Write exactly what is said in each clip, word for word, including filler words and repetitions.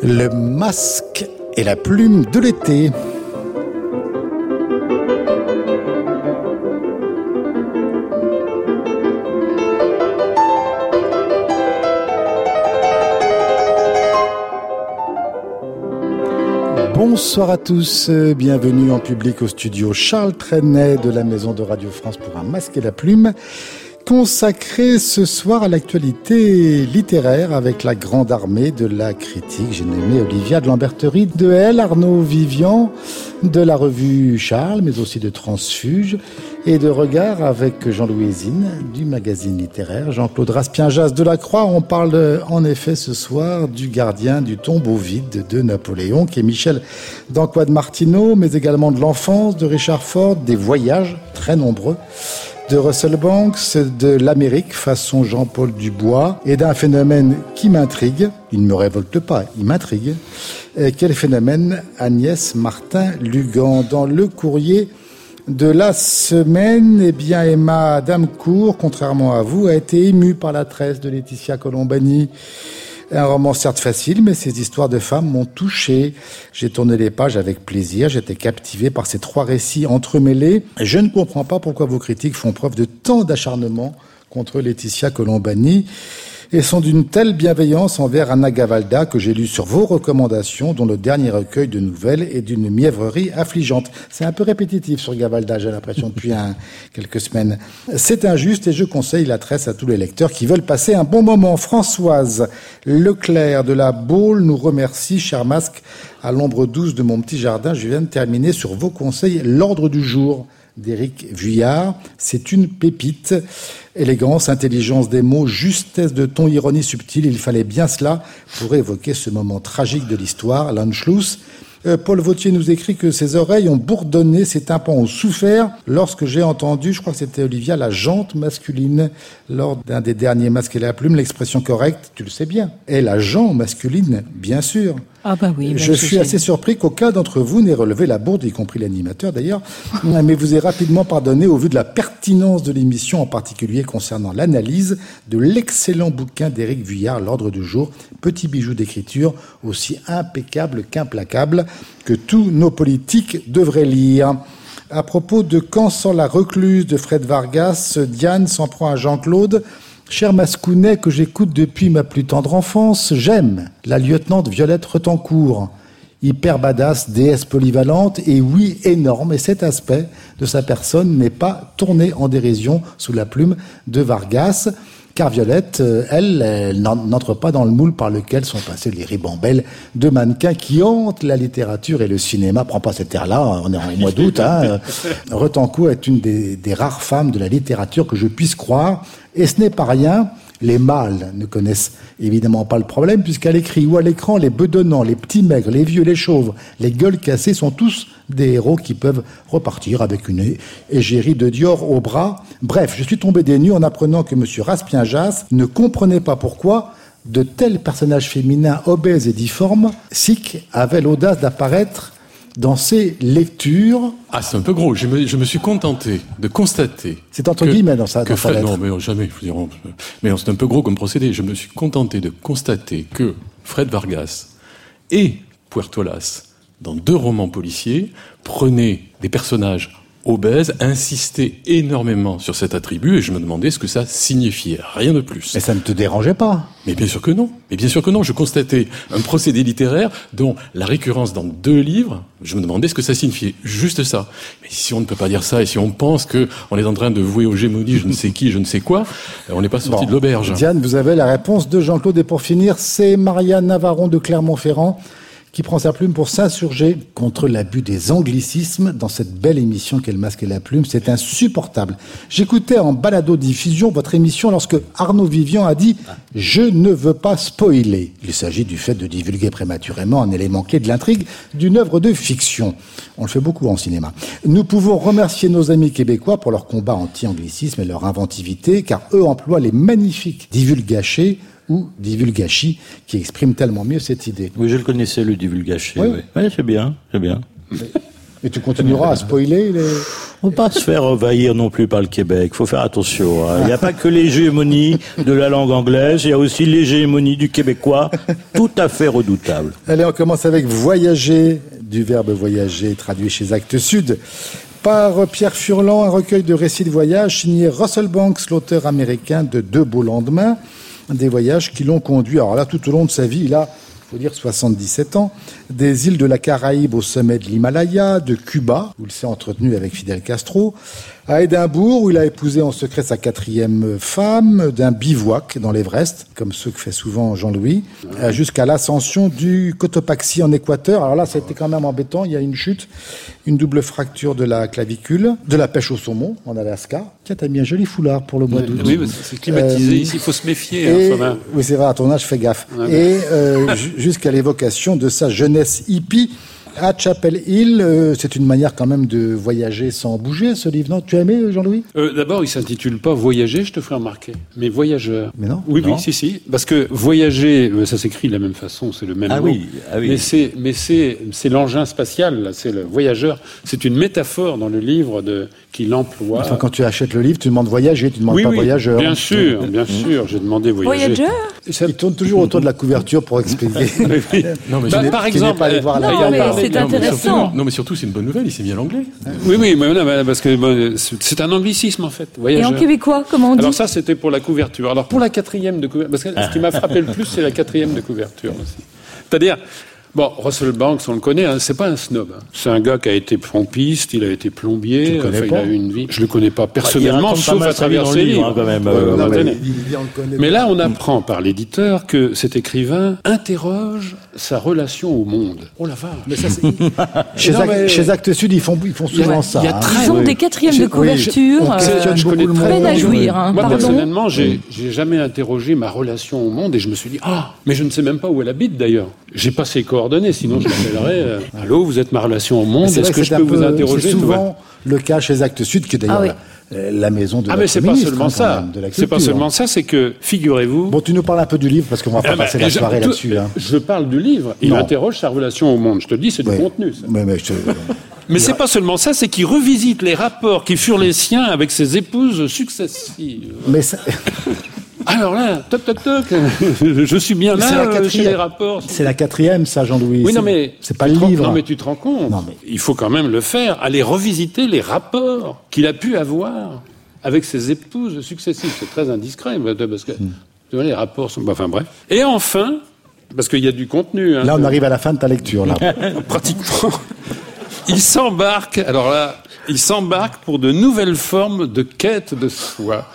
Le masque et la plume de l'été. Bonsoir à tous, bienvenue en public au studio Charles Trenet de la Maison de Radio France pour un masque et la plume, consacré ce soir à l'actualité littéraire avec la grande armée de la critique. J'ai nommé Olivia de Lamberterie de Elle, Arnaud Vivian de la revue Charles, mais aussi de Transfuge, et de Regard avec Jean-Louis Zine du magazine littéraire, Jean-Claude Raspien-Jas de la Croix. On parle en effet ce soir du Gardien du tombeau vide de Napoléon, qui est Michel d'Anquois de Martineau, mais également de l'enfance de Richard Ford, des voyages très nombreux de Russell Banks, de l'Amérique façon Jean-Paul Dubois, et d'un phénomène qui m'intrigue, il ne me révolte pas, il m'intrigue. Et quel phénomène? Agnès Martin-Lugan. Dans le courrier de la semaine, eh bien Emma Damcourt, contrairement à vous, a été émue par la tresse de Laetitia Colombani. Un roman certes facile, mais ces histoires de femmes m'ont touché. J'ai tourné les pages avec plaisir, j'étais captivé par ces trois récits entremêlés. Je ne comprends pas pourquoi vos critiques font preuve de tant d'acharnement contre Laetitia Colombani et sont d'une telle bienveillance envers Anna Gavalda que j'ai lu sur vos recommandations, dont le dernier recueil de nouvelles est d'une mièvrerie affligeante. C'est un peu répétitif sur Gavalda, j'ai l'impression, depuis un, quelques semaines. C'est injuste et je conseille la tresse à tous les lecteurs qui veulent passer un bon moment. Françoise Leclerc de la Baule nous remercie, cher masque, à l'ombre douce de mon petit jardin. Je viens de terminer sur vos conseils. L'ordre du jour d'Éric Vuillard, c'est une pépite. Élégance, intelligence des mots, justesse de ton, ironie subtile, il fallait bien cela pour évoquer ce moment tragique de l'histoire, l'Anschluss. Euh, Paul Vautier nous écrit que ses oreilles ont bourdonné, ses tympans ont souffert lorsque j'ai entendu, je crois que c'était Olivia, la jante masculine lors d'un des derniers masques et la plume. L'expression correcte, tu le sais bien, est la jante masculine, bien sûr. Ah bah oui. Bah je suis assez surpris qu'aucun d'entre vous n'ait relevé la bourde, y compris l'animateur d'ailleurs, mais vous est rapidement pardonné au vu de la pertinence de l'émission, en particulier concernant l'analyse de l'excellent bouquin d'Éric Vuillard, L'ordre du jour, petit bijou d'écriture aussi impeccable qu'implacable que tous nos politiques devraient lire. À propos de Quand sort la recluse de Fred Vargas, Diane s'en prend à Jean-Claude. Cher Mascounet, que j'écoute depuis ma plus tendre enfance, j'aime la lieutenante Violette Retencourt, hyper badass, déesse polyvalente et oui, énorme. Et cet aspect de sa personne n'est pas tourné en dérision sous la plume de Vargas, car Violette, elle, elle n'entre pas dans le moule par lequel sont passés les ribambelles de mannequins qui hantent la littérature et le cinéma. Prends pas cet air-là, on est en mois d'août. Hein. Retencourt est une des, des rares femmes de la littérature que je puisse croire. Et ce n'est pas rien, les mâles ne connaissent évidemment pas le problème, puisqu'à l'écrit ou à l'écran, les bedonnants, les petits maigres, les vieux, les chauves, les gueules cassées sont tous des héros qui peuvent repartir avec une égérie de Dior au bras. Bref, je suis tombé des nues en apprenant que M. Raspien-Jas ne comprenait pas pourquoi de tels personnages féminins obèses et difformes, sick, avaient l'audace d'apparaître dans ses lectures. Ah, c'est un peu gros. Je me, je me suis contenté de constater. C'est entre que, guillemets dans sa, que dans sa Fred, lettre. Non, mais jamais. Je veux dire, mais c'est un peu gros comme procédé. Je me suis contenté de constater que Fred Vargas et Puertolas, dans deux romans policiers, prenaient des personnages obèses, insistaient énormément sur cet attribut, et je me demandais ce que ça signifiait. Rien de plus. Mais ça ne te dérangeait pas? Mais bien sûr que non. Mais bien sûr que non. Je constatais un procédé littéraire dont la récurrence dans deux livres, je me demandais ce que ça signifiait. Juste ça. Mais si on ne peut pas dire ça, et si on pense que on est en train de vouer aux gémonies je ne sais qui, je ne sais quoi, on n'est pas sorti bon, de l'auberge. Diane, vous avez la réponse de Jean-Claude. Et pour finir, c'est Marianne Navarron de Clermont-Ferrand qui prend sa plume pour s'insurger contre l'abus des anglicismes dans cette belle émission qu'est Le Masque et la Plume. C'est insupportable. J'écoutais en balado-diffusion votre émission lorsque Arnaud Vivian a dit « Je ne veux pas spoiler ». Il s'agit du fait de divulguer prématurément un élément clé de l'intrigue d'une œuvre de fiction. On le fait beaucoup en cinéma. Nous pouvons remercier nos amis québécois pour leur combat anti-anglicisme et leur inventivité, car eux emploient les magnifiques divulgachés ou divulgachi, qui exprime tellement mieux cette idée. Oui, je le connaissais, le divulgachi. Oui, oui. Ouais, c'est bien, c'est bien. Et tu continueras à spoiler les... On ne peut pas se faire envahir non plus par le Québec. Il faut faire attention. Hein. Il n'y a pas que l'hégémonie de la langue anglaise, il y a aussi l'hégémonie du québécois, tout à fait redoutable. Allez, on commence avec voyager, du verbe voyager, traduit chez Actes Sud. Par Pierre Furlan, un recueil de récits de voyage signé Russell Banks, l'auteur américain de Deux beaux lendemains, des voyages qui l'ont conduit, alors là, tout au long de sa vie, il a, il faut dire, soixante-dix-sept ans, des îles de la Caraïbe au sommet de l'Himalaya, de Cuba, où il s'est entretenu avec Fidel Castro, à Édimbourg, où il a épousé en secret sa quatrième femme, d'un bivouac dans l'Everest, comme ceux que fait souvent Jean-Louis, jusqu'à l'ascension du Cotopaxi en Équateur. Alors là, ça a été quand même embêtant, il y a une chute, une double fracture de la clavicule, de la pêche au saumon en Alaska. Tiens, t'as mis un joli foulard pour le mois d'août. Oui, c'est climatisé euh, ici, il faut se méfier. Et, hein, oui, c'est vrai, à ton âge, fais gaffe. Ouais, et euh, jusqu'à l'évocation de sa jeunesse hippie, à Chapel Hill, euh, c'est une manière quand même de voyager sans bouger, ce livre. Non, tu as aimé, Jean-Louis ? euh, D'abord, il s'intitule pas Voyager, je te ferai remarquer, mais Voyageur. Mais non. Oui, non. oui, si, si. Parce que voyager, ça s'écrit de la même façon, c'est le même ah mot. Oui, ah oui. Mais c'est, mais c'est, c'est l'engin spatial, là, c'est le voyageur. C'est une métaphore dans le livre de qu'il emploie. Enfin, quand tu achètes le livre, tu demandes voyager, tu ne demandes oui, pas oui, voyageur. Bien sûr, bien sûr, j'ai demandé voyager. Voyageur ? Ça, il tourne toujours autour de la couverture pour expliquer. oui. Non, mais bah, je par qui exemple, pas aller voir non, la mais gare. c'est non, mais intéressant. surtout, non, mais surtout, c'est une bonne nouvelle, il s'est mis à l'anglais. Oui, oui, mais non, parce que bon, c'est un anglicisme en fait. Et Voyageur. en québécois, comment on dit ? Alors ça, c'était pour la couverture. Alors pour la quatrième de couverture, parce que ce qui m'a frappé le plus, c'est la quatrième de couverture aussi. C'est-à-dire, bon, Russell Banks, on le connaît, hein, c'est pas un snob. Hein. C'est un gars qui a été pompiste, il a été plombier, Tu le connais enfin, pas il a eu une vie. Je le connais pas personnellement, Il sauf raconte pas mal à travers sa vie ses dans le livre, livres. hein, quand même. Ouais, Euh, non, mais tenez. il- il en connaît Mais pas. là, on apprend par l'éditeur que cet écrivain interroge sa relation au monde. Oh la vache. Mais ça, c'est... chez, Non, Ac- mais- chez Actes Sud, ils font, ils font souvent ça. il y a hein. très- Ils ont oui. des quatrièmes J'ai- de couverture. on euh, questionne je beaucoup connais le très monde. peine à jouir. Hein, Moi, pardon. personnellement, j'ai, j'ai jamais interrogé ma relation au monde et je me suis dit, ah, mais je ne sais même pas où elle habite d'ailleurs. J'ai pas ses coordonnées, sinon je l'appellerais. euh, Allô, vous êtes ma relation au monde, C'est est-ce vrai que c'est je un peux vous peu- interroger C'est tu vois souvent le cas chez Actes Sud, qui est d'ailleurs Ah oui. la, la maison de Ah, notre mais c'est pas ministre, seulement hein, quand ça. même, de la C'est pas culture. seulement ça, c'est que, figurez-vous. Bon, tu nous parles un peu du livre, parce qu'on va pas Ah, bah, passer la je- soirée tout- là-dessus. Hein. Je parle du livre. Il Non. interroge sa relation au monde. Je te le dis, c'est Ouais. du contenu, ça. Mais, mais je te- Mais c'est pas seulement ça, c'est qu'il revisite les rapports qui furent les siens avec ses épouses successives. mais ça- Alors là, toc toc toc, je suis bien C'est la là euh, chez quatrième. les rapports. c'est la quatrième, ça, Jean-Louis. Oui, C'est- non, mais c'est pas tu le te rends- livre. Non, mais tu te rends compte. Non, mais- Il faut quand même le faire, aller revisiter les rapports qu'il a pu avoir avec ses épouses successives. C'est très indiscret, parce que Hmm. tu vois, les rapports sont. Enfin bref. Et enfin, parce qu'il y a du contenu. Hein, Là, on arrive à la fin de ta lecture. Là. pratiquement. Il s'embarque. Alors là. Il s'embarque pour de nouvelles formes de quête de soi.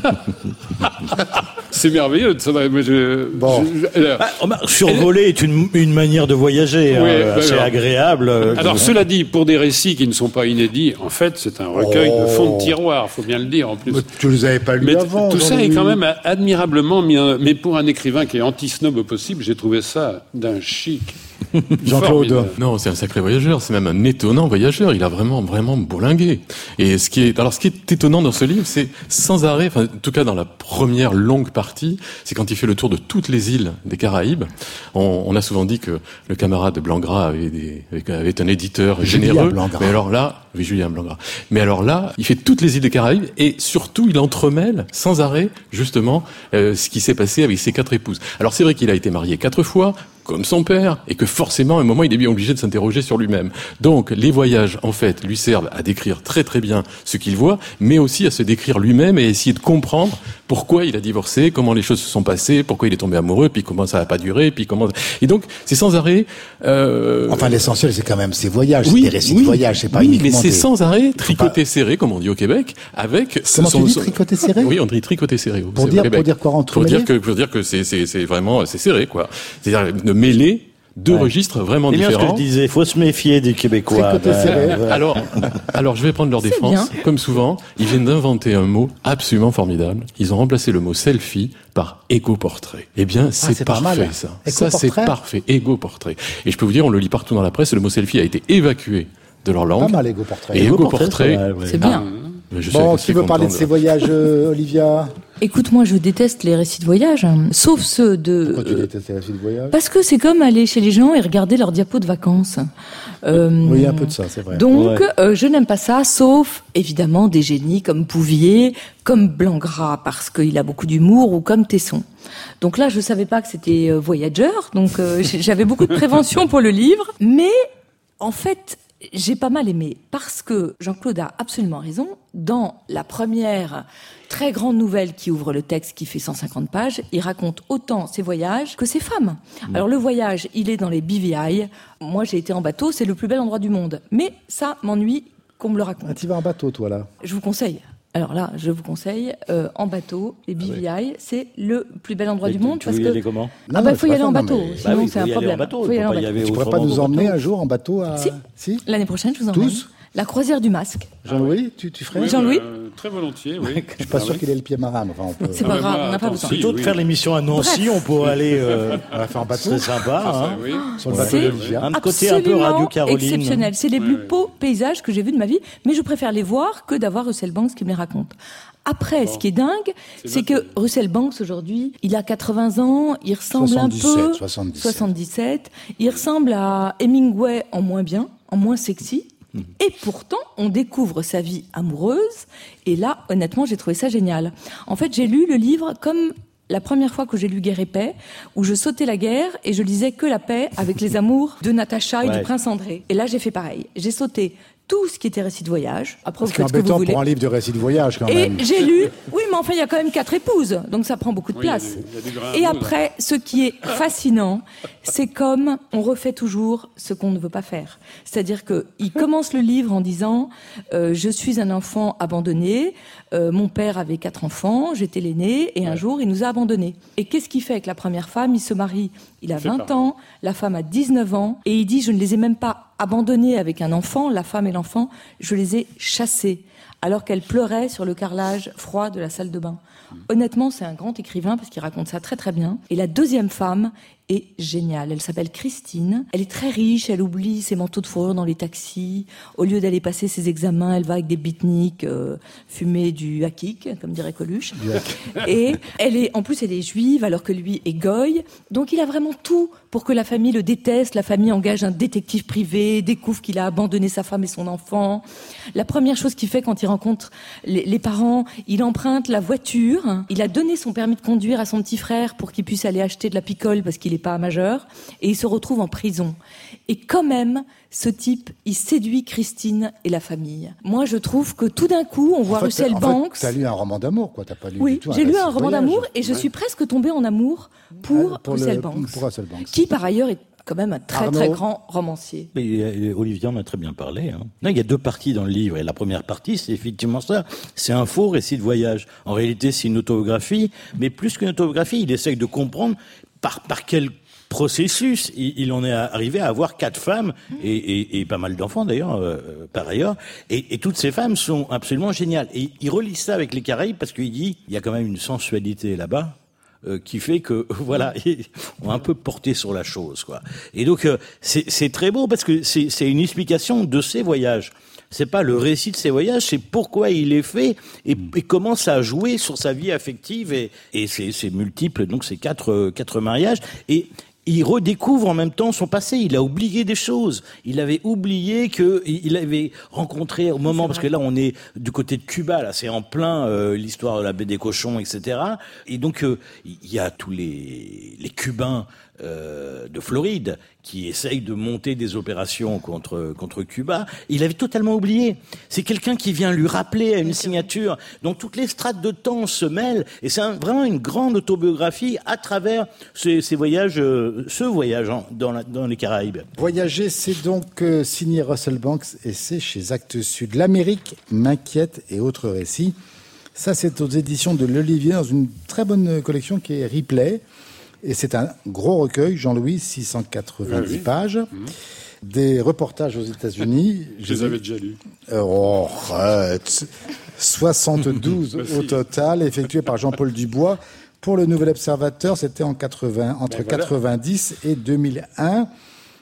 C'est merveilleux de ça. Mais je, Bon. je- je- alors, Ah, remarque, survoler est une, une manière de voyager. Oui, hein, bah, c'est alors. agréable. euh, alors, cela dit, pour des récits qui ne sont pas inédits, en fait, c'est un recueil de fond de tiroir, faut bien le dire en plus. Mais tu les avais pas lus Mais t- avant. tout ça Jean-Louis. est quand même admirablement mis. en- Mais pour un écrivain qui est anti-snob au possible, j'ai trouvé ça d'un chic. Jean-Claude. formidable. Non, c'est un sacré voyageur, c'est même un étonnant voyageur, il a vraiment, vraiment bourlingué. Et ce qui est, alors ce qui est étonnant dans ce livre, c'est sans arrêt, enfin, en tout cas dans la première longue partie, c'est quand il fait le tour de toutes les îles des Caraïbes. On, on a souvent dit que le camarade Blangras avait, des, avait, avait un éditeur Julien généreux. Blangras. Mais alors là, oui, Julien Blangras. Mais alors là, il fait toutes les îles des Caraïbes et surtout, il entremêle sans arrêt, justement, euh, ce qui s'est passé avec ses quatre épouses. Alors c'est vrai qu'il a été marié quatre fois, comme son père, et que forcément, à un moment, il est bien obligé de s'interroger sur lui-même. Donc, les voyages, en fait, lui servent à décrire très très bien ce qu'il voit, mais aussi à se décrire lui-même et à essayer de comprendre pourquoi il a divorcé, comment les choses se sont passées, pourquoi il est tombé amoureux, puis comment ça n'a pas duré, puis comment... Et donc, c'est sans arrêt... Euh... Enfin, l'essentiel, c'est quand même ces voyages, oui, c'est des récits oui, de voyage, c'est pas oui, uniquement mais c'est des- sans arrêt tricoté serré, comme on dit au Québec, avec... Comment son- tu dis, son- tricoté serré? Oui, on dit tricoté serré. Pour c'est au dire- Québec. pour dire quoi, Pour entremêler dire que, pour dire que c'est, c'est, c'est vraiment, c'est serré, quoi. C'est-à-dire de mêler deux Ouais. registres vraiment C'est bien ce que différents. je disais, il faut se méfier des Québécois. Tricoté Ben, serré. voilà. Alors, alors, je vais prendre leur C'est défense. bien. Comme souvent, ils viennent d'inventer un mot absolument formidable. Ils ont remplacé le mot selfie par égo-portrait. Eh bien, c'est, c'est pas parfait, mal. ça. Ça, Égo-portrait. c'est parfait. Égo-portrait. Et je peux vous dire, on le lit partout dans la presse, le mot selfie a été évacué de leur langue. Pas mal, égo-portrait. Et Égo-portrait, égo-portrait. c'est vrai, ouais. C'est bien. Je suis Bon, assez qui veut parler de content ses voyages, euh, Olivia? Écoute, moi, je déteste les récits de voyage, hein, sauf ceux de... Pourquoi tu détestes les récits de voyage ? Parce que c'est comme aller chez les gens et regarder leurs diapos de vacances. Euh, oui, il y a un peu de ça, c'est vrai. Donc, Ouais. euh, je n'aime pas ça, sauf, évidemment, des génies comme Bouvier, comme Blanc-Gras, parce qu'il a beaucoup d'humour, ou comme Tesson. Donc là, je savais pas que c'était euh, Voyageur, donc euh, j'avais beaucoup de prévention pour le livre, mais en fait... J'ai pas mal aimé, parce que Jean-Claude a absolument raison. Dans la première très grande nouvelle qui ouvre le texte, qui fait cent cinquante pages, il raconte autant ses voyages que ses femmes. Mmh. Alors le voyage, il est dans les B V I. Moi, j'ai été en bateau, c'est le plus bel endroit du monde. Mais ça m'ennuie qu'on me le raconte. Ah, tu vas en bateau, toi, là ? Je vous conseille. Alors là, je vous conseille, euh, en bateau, les B V I, ah oui. C'est le plus bel endroit mais du tu, monde. Tu parce veux y que... aller comment ? Ah bah, il faut y aller en bateau, mais... sinon bah oui, c'est un problème. Bateau, faut y aller en bateau. Y tu pourrais pas nous emmener un jour en bateau à... Si, si l'année prochaine, je vous emmène. Tous ? La croisière du masque. Jean-Louis, tu, tu ferais Oui, Jean-Louis euh, très volontiers, oui. Je suis pas sûr qu'il ait le pied marin, mais enfin, on peut... C'est pas Ah, grave, bah, on n'a pas attends, besoin. si. Plutôt de oui. faire l'émission à Nancy, on pourrait aller... Euh, On va faire en bateau. c'est sympa, Ah, hein. oui. Sur le C'est bateau d'Olivia. Un côté un peu Absolument Radio Caroline. exceptionnel. C'est les Ouais, plus ouais. beaux paysages que j'ai vus de ma vie, mais je préfère les voir que d'avoir Russell Banks qui me les raconte. Après, ce qui est dingue, C'est c'est que dingue. Russell Banks, aujourd'hui, il a quatre-vingts ans, il ressemble un soixante-dix-sept, peu... soixante-dix-sept. soixante-dix-sept. Il ressemble à Hemingway en moins bien, en moins sexy. Et pourtant, on découvre sa vie amoureuse. Et là, honnêtement, j'ai trouvé ça génial. En fait, j'ai lu le livre comme la première fois que j'ai lu Guerre et paix, où je sautais la guerre et je lisais que la paix avec les amours de Natacha et Ouais. du prince André. Et là, j'ai fait pareil. J'ai sauté tout ce qui était récit de voyage. Après, vous Ce qui est faites ce que vous embêtant voulez. pour un livre de récits de voyage, quand Et même. j'ai lu, oui, mais enfin, il y a quand même quatre épouses, donc ça prend beaucoup de Oui, il y a place. du- il y a du grain à Et moudre. après, ce qui est fascinant, c'est comme on refait toujours ce qu'on ne veut pas faire. C'est-à-dire que il commence le livre en disant euh, je suis un enfant abandonné, euh, mon père avait quatre enfants, j'étais l'aîné, et un jour il nous a abandonnés. Et qu'est-ce qu'il fait avec la première femme ? Il se marie, il a fait vingt pareil. ans, la femme a dix-neuf ans, et il dit je ne les ai même pas abandonnés avec un enfant, la femme et l'enfant, je les ai chassés, alors qu'elle pleurait sur le carrelage froid de la salle de bain. Honnêtement, c'est un grand écrivain parce qu'il raconte ça très très bien. Et la deuxième femme est géniale. Elle s'appelle Christine. Elle est très riche, elle oublie ses manteaux de fourrure dans les taxis. Au lieu d'aller passer ses examens, elle va avec des beatniks euh, fumer du hakik, comme dirait Coluche. Et elle est, en plus, elle est juive alors que lui est goy. Donc il a vraiment tout pour que la famille le déteste. La famille engage un détective privé, découvre qu'il a abandonné sa femme et son enfant. La première chose qu'il fait quand il rencontre les, les parents, il emprunte la voiture. Il a donné son permis de conduire à son petit frère pour qu'il puisse aller acheter de la picole parce qu'il n'est pas majeur. Et il se retrouve en prison. Et quand même, ce type, il séduit Christine et la famille. Moi, je trouve que tout d'un coup, on voit En fait, Russell en Banks. fait, t'as lu un roman d'amour, quoi. T'as pas lu Oui, du tout un j'ai lu récit un de roman voyage. d'amour et je suis presque tombée en amour pour, Ah, pour Russell le- Banks, pour Russell Banks. qui par ailleurs est quand même un très Arnaud. très grand romancier. Mais, euh, Olivier en a très bien parlé. Hein. Non, il y a deux parties dans le livre. Et la première partie, c'est effectivement ça. C'est un faux récit de voyage. En réalité, c'est une autobiographie. Mais plus qu'une autobiographie, il essaye de comprendre par, par quel processus il, il en est arrivé à avoir quatre femmes et, et, et pas mal d'enfants d'ailleurs, euh, par ailleurs. Et, et toutes ces femmes sont absolument géniales. Et il relie ça avec les Caraïbes parce qu'il dit il y a quand même une sensualité là-bas. Euh, qui fait que voilà, on a un peu porté sur la chose, quoi. Et donc euh, c'est, c'est très beau parce que c'est, c'est une explication de ses voyages. C'est pas le récit de ses voyages, c'est pourquoi il les fait et, et comment ça a joué sur sa vie affective et, et ses, ses multiples, donc ces quatre euh, quatre mariages. Et il redécouvre en même temps son passé. Il a oublié des choses. Il avait oublié que il avait rencontré au moment, parce que là on est du côté de Cuba, là c'est en plein euh, l'histoire de la baie des cochons, et cetera. Et donc euh, il y a tous les les Cubains euh, de Floride qui essayent de monter des opérations contre contre Cuba. Il avait totalement oublié. C'est quelqu'un qui vient lui rappeler à une signature. Donc toutes les strates de temps se mêlent et c'est un, vraiment une grande autobiographie à travers ces, ces voyages, euh, ce voyage en, dans, la, dans les Caraïbes. Voyager, c'est donc euh, signé Russell Banks et c'est chez Actes Sud. L'Amérique m'inquiète et autres récits. Ça, c'est aux éditions de l'Olivier dans une très bonne collection qui est Ripley. Et c'est un gros recueil, Jean-Louis, six cent quatre-vingt-dix oui, oui. pages. Mmh. Des reportages aux États-Unis. Je les avais déjà lus. Oh, arrête. soixante-douze Merci. au total, effectués par Jean-Paul Dubois. Pour le Nouvel Observateur, c'était en quatre-vingts, entre Ben voilà. quatre-vingt-dix et deux mille un.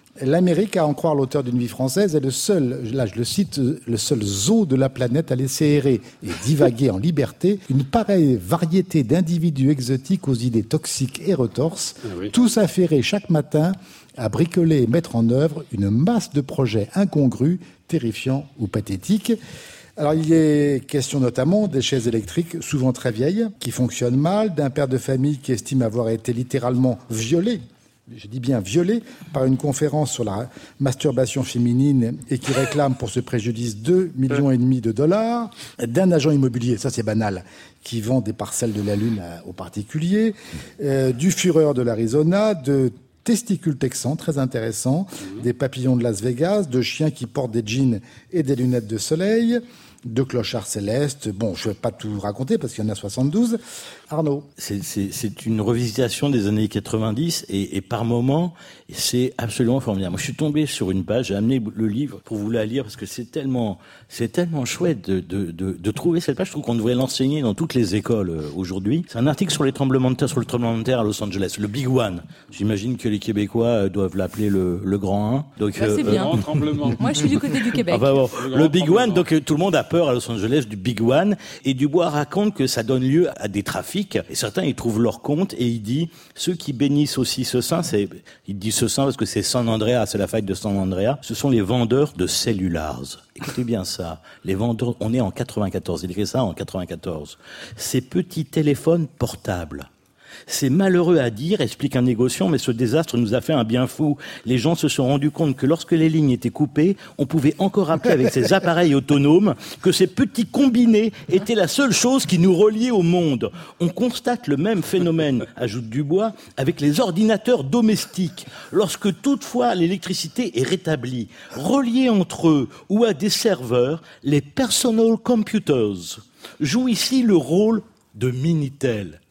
L'Amérique, à en croire l'auteur d'Une vie française, est le seul, là je le cite, le seul zoo de la planète à laisser errer et divaguer en liberté une pareille variété d'individus exotiques aux idées toxiques et retorses, ah oui. tous affairés chaque matin à bricoler et mettre en œuvre une masse de projets incongrus, terrifiants ou pathétiques. Alors, il y est question notamment des chaises électriques, souvent très vieilles, qui fonctionnent mal, d'un père de famille qui estime avoir été littéralement violé, je dis bien violé, par une conférence sur la masturbation féminine et qui réclame pour ce préjudice deux millions et demi de dollars, d'un agent immobilier, ça c'est banal, qui vend des parcelles de la Lune aux particuliers, euh, du fureur de l'Arizona, de testicules texans, très intéressants, mmh. des papillons de Las Vegas, de chiens qui portent des jeans et des lunettes de soleil, de clochards célestes. Bon, je ne vais pas tout raconter parce qu'il y en a soixante-douze. Arnaud. C'est, c'est, c'est une revisitation des années quatre-vingt-dix et, et par moments, c'est absolument formidable. Moi, je suis tombé sur une page, j'ai amené le livre pour vous la lire parce que c'est tellement, c'est tellement chouette de, de, de, de trouver cette page. Je trouve qu'on devrait l'enseigner dans toutes les écoles euh, aujourd'hui. C'est un article sur les tremblements de terre, sur le tremblement de terre à Los Angeles, le Big One. J'imagine que les Québécois euh, doivent l'appeler le, le Grand un. Donc, bah, c'est euh, bien. Euh, tremblement. Moi, je suis du côté du Québec. Ah bah bon, le, le Big One, donc euh, tout le monde a peur à Los Angeles du Big One. Et Dubois raconte que ça donne lieu à des trafics. Et certains, ils trouvent leur compte et il dit, ceux qui bénissent aussi ce saint, c'est, il dit ce saint parce que c'est San Andreas, c'est la faille de San Andreas, ce sont les vendeurs de cellulars. Écoutez bien ça. Les vendeurs, on est en quatre-vingt-quatorze. Il écrit ça en quatre-vingt-quatorze. Ces petits téléphones portables. C'est malheureux à dire, explique un négociant, mais ce désastre nous a fait un bien fou. Les gens se sont rendus compte que lorsque les lignes étaient coupées, on pouvait encore appeler avec ces appareils autonomes, que ces petits combinés étaient la seule chose qui nous reliait au monde. On constate le même phénomène, ajoute Dubois, avec les ordinateurs domestiques. Lorsque toutefois l'électricité est rétablie, reliés entre eux ou à des serveurs, les personal computers jouent ici le rôle de Minitel.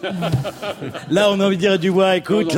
Là, on a envie de dire à Dubois, écoute,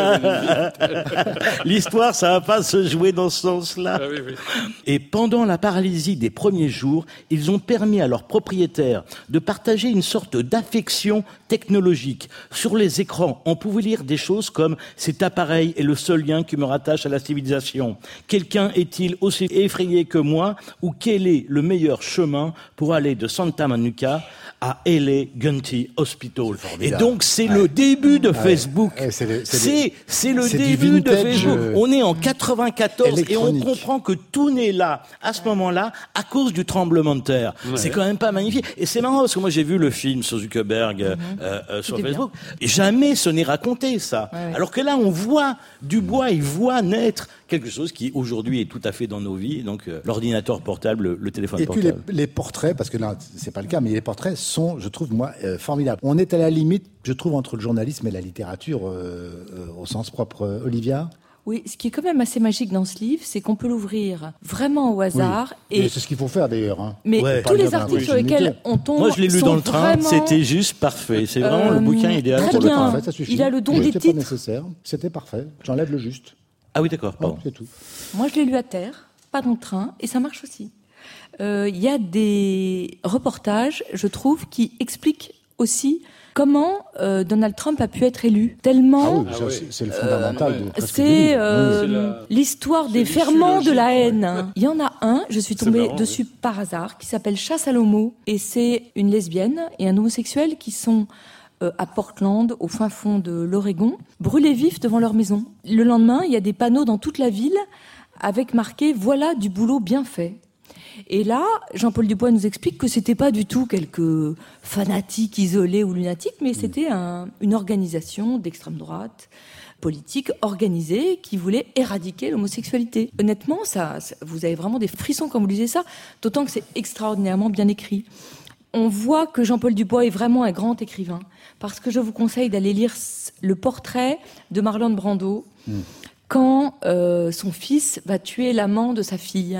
là, l'histoire, ça va pas se jouer dans ce sens-là. Ah oui, oui. Et pendant la paralysie des premiers jours, ils ont permis à leurs propriétaires de partager une sorte d'affection technologique. Sur les écrans, on pouvait lire des choses comme « Cet appareil est le seul lien qui me rattache à la civilisation. Quelqu'un est-il aussi effrayé que moi ? Ou quel est le meilleur chemin pour aller de Santa Monica à L A Gunty Hospital ?» Et donc, c'est ouais. le début de Facebook. Ouais. Ouais, c'est, le, c'est, c'est, des, c'est le c'est début de Facebook. Euh, on est en quatre-vingt-quatorze et on comprend que tout n'est là, à ce moment-là, à cause du tremblement de terre. Ouais. C'est quand même pas magnifique. Et c'est marrant parce que moi, j'ai vu le film sur Zuckerberg mm-hmm. euh, euh, sur C'était Facebook. Et jamais ce n'est raconté, ça. Ouais, ouais. Alors que là, on voit Dubois, il voit naître quelque chose qui, aujourd'hui, est tout à fait dans nos vies. Donc, euh, l'ordinateur portable, le, le téléphone et portable. Et puis, les, les portraits, parce que là, c'est pas le cas, mais les portraits sont, je trouve, moi, euh, formidables. On est à la limite, je trouve, entre le journalisme et la littérature euh, euh, au sens propre. Euh, Olivia ? Oui, ce qui est quand même assez magique dans ce livre, c'est qu'on peut l'ouvrir vraiment au hasard. Oui. Et c'est ce qu'il faut faire d'ailleurs. Hein. Mais ouais. tous les articles sur lesquels on tombe. Moi, je l'ai lu dans le train, vraiment... c'était juste parfait. C'est vraiment euh, le bouquin idéal pour le train. Parfait, ça suffit. Il a le don des titres. C'était pas nécessaire, c'était parfait. J'enlève le juste. Ah oui, d'accord. Pardon. Ouais, c'est tout. Moi, je l'ai lu à terre, pas dans le train, et ça marche aussi. Il euh, y a des reportages, je trouve, qui expliquent aussi comment euh, Donald Trump a pu être élu. Tellement... Ah oui, c'est, c'est le fondamental. Euh, de c'est euh, oui. la... l'histoire c'est des ferments de la haine. Ouais. Il y en a un, je suis tombée marrant, dessus oui. par hasard, qui s'appelle Chasse à l'homo. Et c'est une lesbienne et un homosexuel qui sont euh, à Portland, au fin fond de l'Oregon, brûlés vifs devant leur maison. Le lendemain, il y a des panneaux dans toute la ville avec marqué « Voilà du boulot bien fait ». Et là, Jean-Paul Dubois nous explique que c'était pas du tout quelques fanatiques isolés ou lunatiques, mais c'était un, une organisation d'extrême droite politique organisée qui voulait éradiquer l'homosexualité. Honnêtement, ça, ça, vous avez vraiment des frissons quand vous lisez ça, d'autant que c'est extraordinairement bien écrit. On voit que Jean-Paul Dubois est vraiment un grand écrivain, parce que je vous conseille d'aller lire le portrait de Marlon Brando mmh. quand euh, son fils va tuer l'amant de sa fille.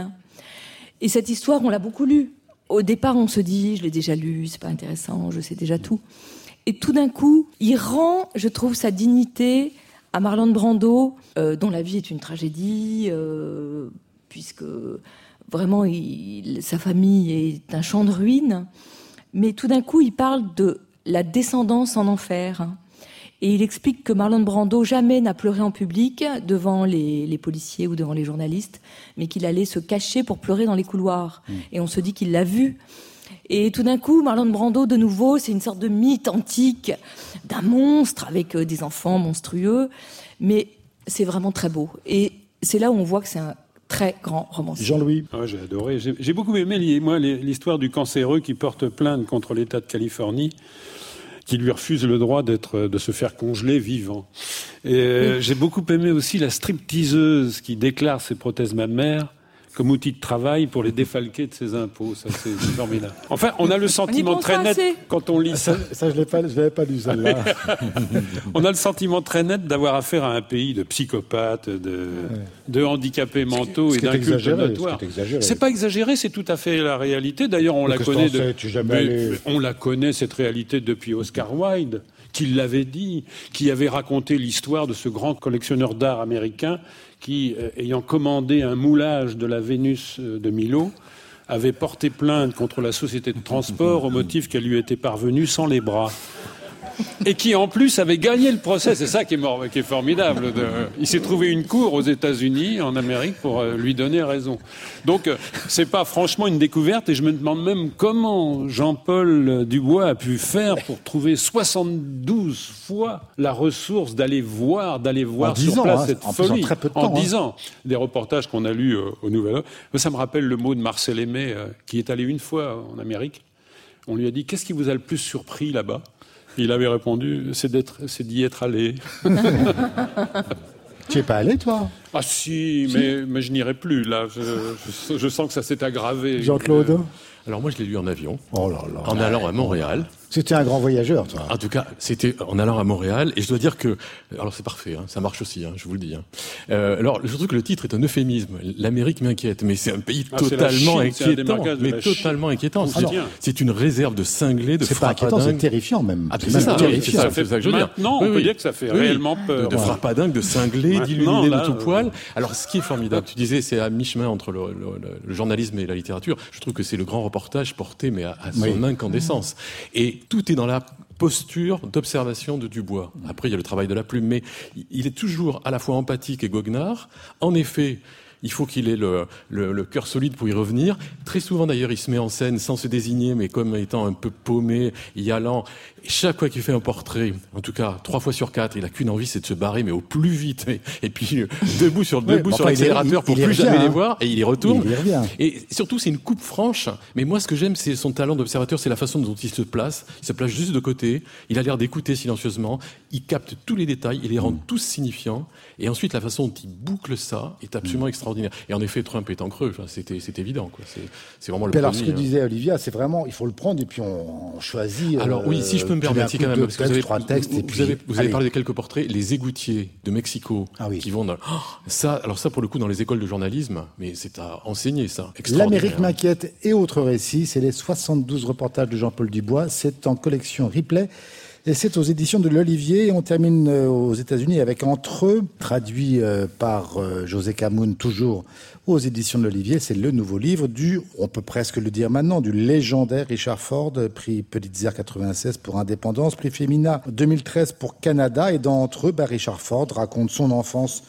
Et cette histoire, on l'a beaucoup lue. Au départ, on se dit, je l'ai déjà lu, c'est pas intéressant, je sais déjà tout. Et tout d'un coup, il rend, je trouve, sa dignité à Marlon Brando, euh, dont la vie est une tragédie, euh, puisque vraiment, il, sa famille est un champ de ruines. Mais tout d'un coup, il parle de la descendance en enfer. Et il explique que Marlon Brando jamais n'a pleuré en public devant les, les policiers ou devant les journalistes, mais qu'il allait se cacher pour pleurer dans les couloirs. Mmh. Et on se dit qu'il l'a vu. Et tout d'un coup, Marlon Brando, de nouveau, c'est une sorte de mythe antique d'un monstre avec des enfants monstrueux. Mais c'est vraiment très beau. Et c'est là où on voit que c'est un très grand romancier. Jean-Louis. Ah, j'ai adoré. J'ai, j'ai beaucoup aimé, moi, l'histoire du cancéreux qui porte plainte contre l'État de Californie, qui lui refuse le droit d'être, de se faire congeler vivant. Et oui. J'ai beaucoup aimé aussi la stripteaseuse qui déclare ses prothèses mammaires comme outil de travail pour les défalquer de ses impôts. Ça, c'est formidable. Enfin, on a le sentiment très net assez. Quand on lit ça. Ça, ça je ne l'avais pas lu, celle-là. On a le sentiment très net d'avoir affaire à un pays de psychopathes, de, ouais. de handicapés mentaux et d'incultes notoires. C'est pas exagéré, c'est tout à fait la réalité. D'ailleurs, on la connaît. De, mais, on la connaît, cette réalité, depuis Oscar Wilde, qui l'avait dit, qui avait raconté l'histoire de ce grand collectionneur d'art américain qui, euh, ayant commandé un moulage de la Vénus de Milo, avait porté plainte contre la société de transport au motif qu'elle lui était parvenue sans les bras. Et qui, en plus, avait gagné le procès. C'est ça qui est, mort, qui est formidable. De... Il s'est trouvé une cour aux États-Unis, en Amérique, pour lui donner raison. Donc, c'est pas franchement une découverte. Et je me demande même comment Jean-Paul Dubois a pu faire pour trouver soixante-douze fois la ressource d'aller voir, d'aller voir sur place hein, cette en folie. Très peu de en temps, dix hein. ans. Des reportages qu'on a lus euh, au Nouvel-Observateur. Ça me rappelle le mot de Marcel Aimé, euh, qui est allé une fois en Amérique. On lui a dit « Qu'est-ce qui vous a le plus surpris là-bas ?» Il avait répondu, c'est d'être, c'est d'y être allé. Tu es pas allé, toi? Ah si, si. Mais, mais je n'irai plus, là. Je, je, je sens que ça s'est aggravé. Jean-Claude euh... Alors moi, je l'ai lu en avion, oh là là. en allant à Montréal. C'était un grand voyageur, toi. En tout cas, c'était en allant à Montréal. Et je dois dire que... Alors, c'est parfait, hein, ça marche aussi, hein, je vous le dis. Hein. Euh, alors, surtout que le titre est un euphémisme. L'Amérique m'inquiète, mais c'est un pays ah, totalement inquiétant. Mais totalement Chine. inquiétant. C'est, c'est une réserve de cinglés, de frappadingues. C'est terrifiant, même. Ah, c'est, c'est, ça, oui, c'est, ça, c'est ça que je veux dire. Non, on oui, peut oui. dire que ça fait oui, réellement peur. De, de frappadingues, de cinglés, d'illuminés de tout poil. Alors, ce qui est formidable, tu disais, c'est à mi-chemin entre le, le, le, le journalisme et la littérature. Je trouve que c'est le grand reportage porté, mais à, à son oui. incandescence. Et tout est dans la posture d'observation de Dubois. Après, il y a le travail de la plume, mais il est toujours à la fois empathique et goguenard. En effet, il faut qu'il ait le, le, le cœur solide pour y revenir. Très souvent, d'ailleurs, il se met en scène sans se désigner, mais comme étant un peu paumé, y allant. Et chaque fois qu'il fait un portrait, en tout cas, trois fois sur quatre, il a qu'une envie, c'est de se barrer, mais au plus vite. Et, et puis, debout sur, debout oui, sur enfin, l'accélérateur il, pour il plus jamais hein. les voir, et il y retourne. Il y revient. Et surtout, c'est une coupe franche. Mais moi, ce que j'aime, c'est son talent d'observateur, c'est la façon dont il se place. Il se place juste de côté. Il a l'air d'écouter silencieusement. Il capte tous les détails. Il les rend mmh. tous signifiants. Et ensuite, la façon dont il boucle ça est absolument mmh. extraordinaire. Et en effet, Trump est en creux. Enfin, c'était, c'est évident, quoi. C'est, c'est vraiment le puis premier. Alors, ce que hein. disait Olivia, c'est vraiment, il faut le prendre et puis on, on choisit. Alors, oui, si je peux me permettre, si quand même, parce que vous avez, trois textes, vous, et puis, vous avez, vous avez parlé de quelques portraits, les égoutiers de Mexico, ah oui. qui vont dans, oh, ça, alors ça, pour le coup, dans les écoles de journalisme, mais c'est à enseigner, ça. L'Amérique m'inquiète et autres récits, c'est les soixante-douze reportages de Jean-Paul Dubois. C'est en collection Ripley. Et c'est aux éditions de l'Olivier. Et on termine aux États-Unis avec Entre eux, traduit par José Camoun, toujours aux éditions de l'Olivier. C'est le nouveau livre du, on peut presque le dire maintenant, du légendaire Richard Ford, prix Pulitzer quatre-vingt-seize pour Indépendance, prix Femina deux mille treize pour Canada. Et dans Entre eux, bah, Richard Ford raconte son enfance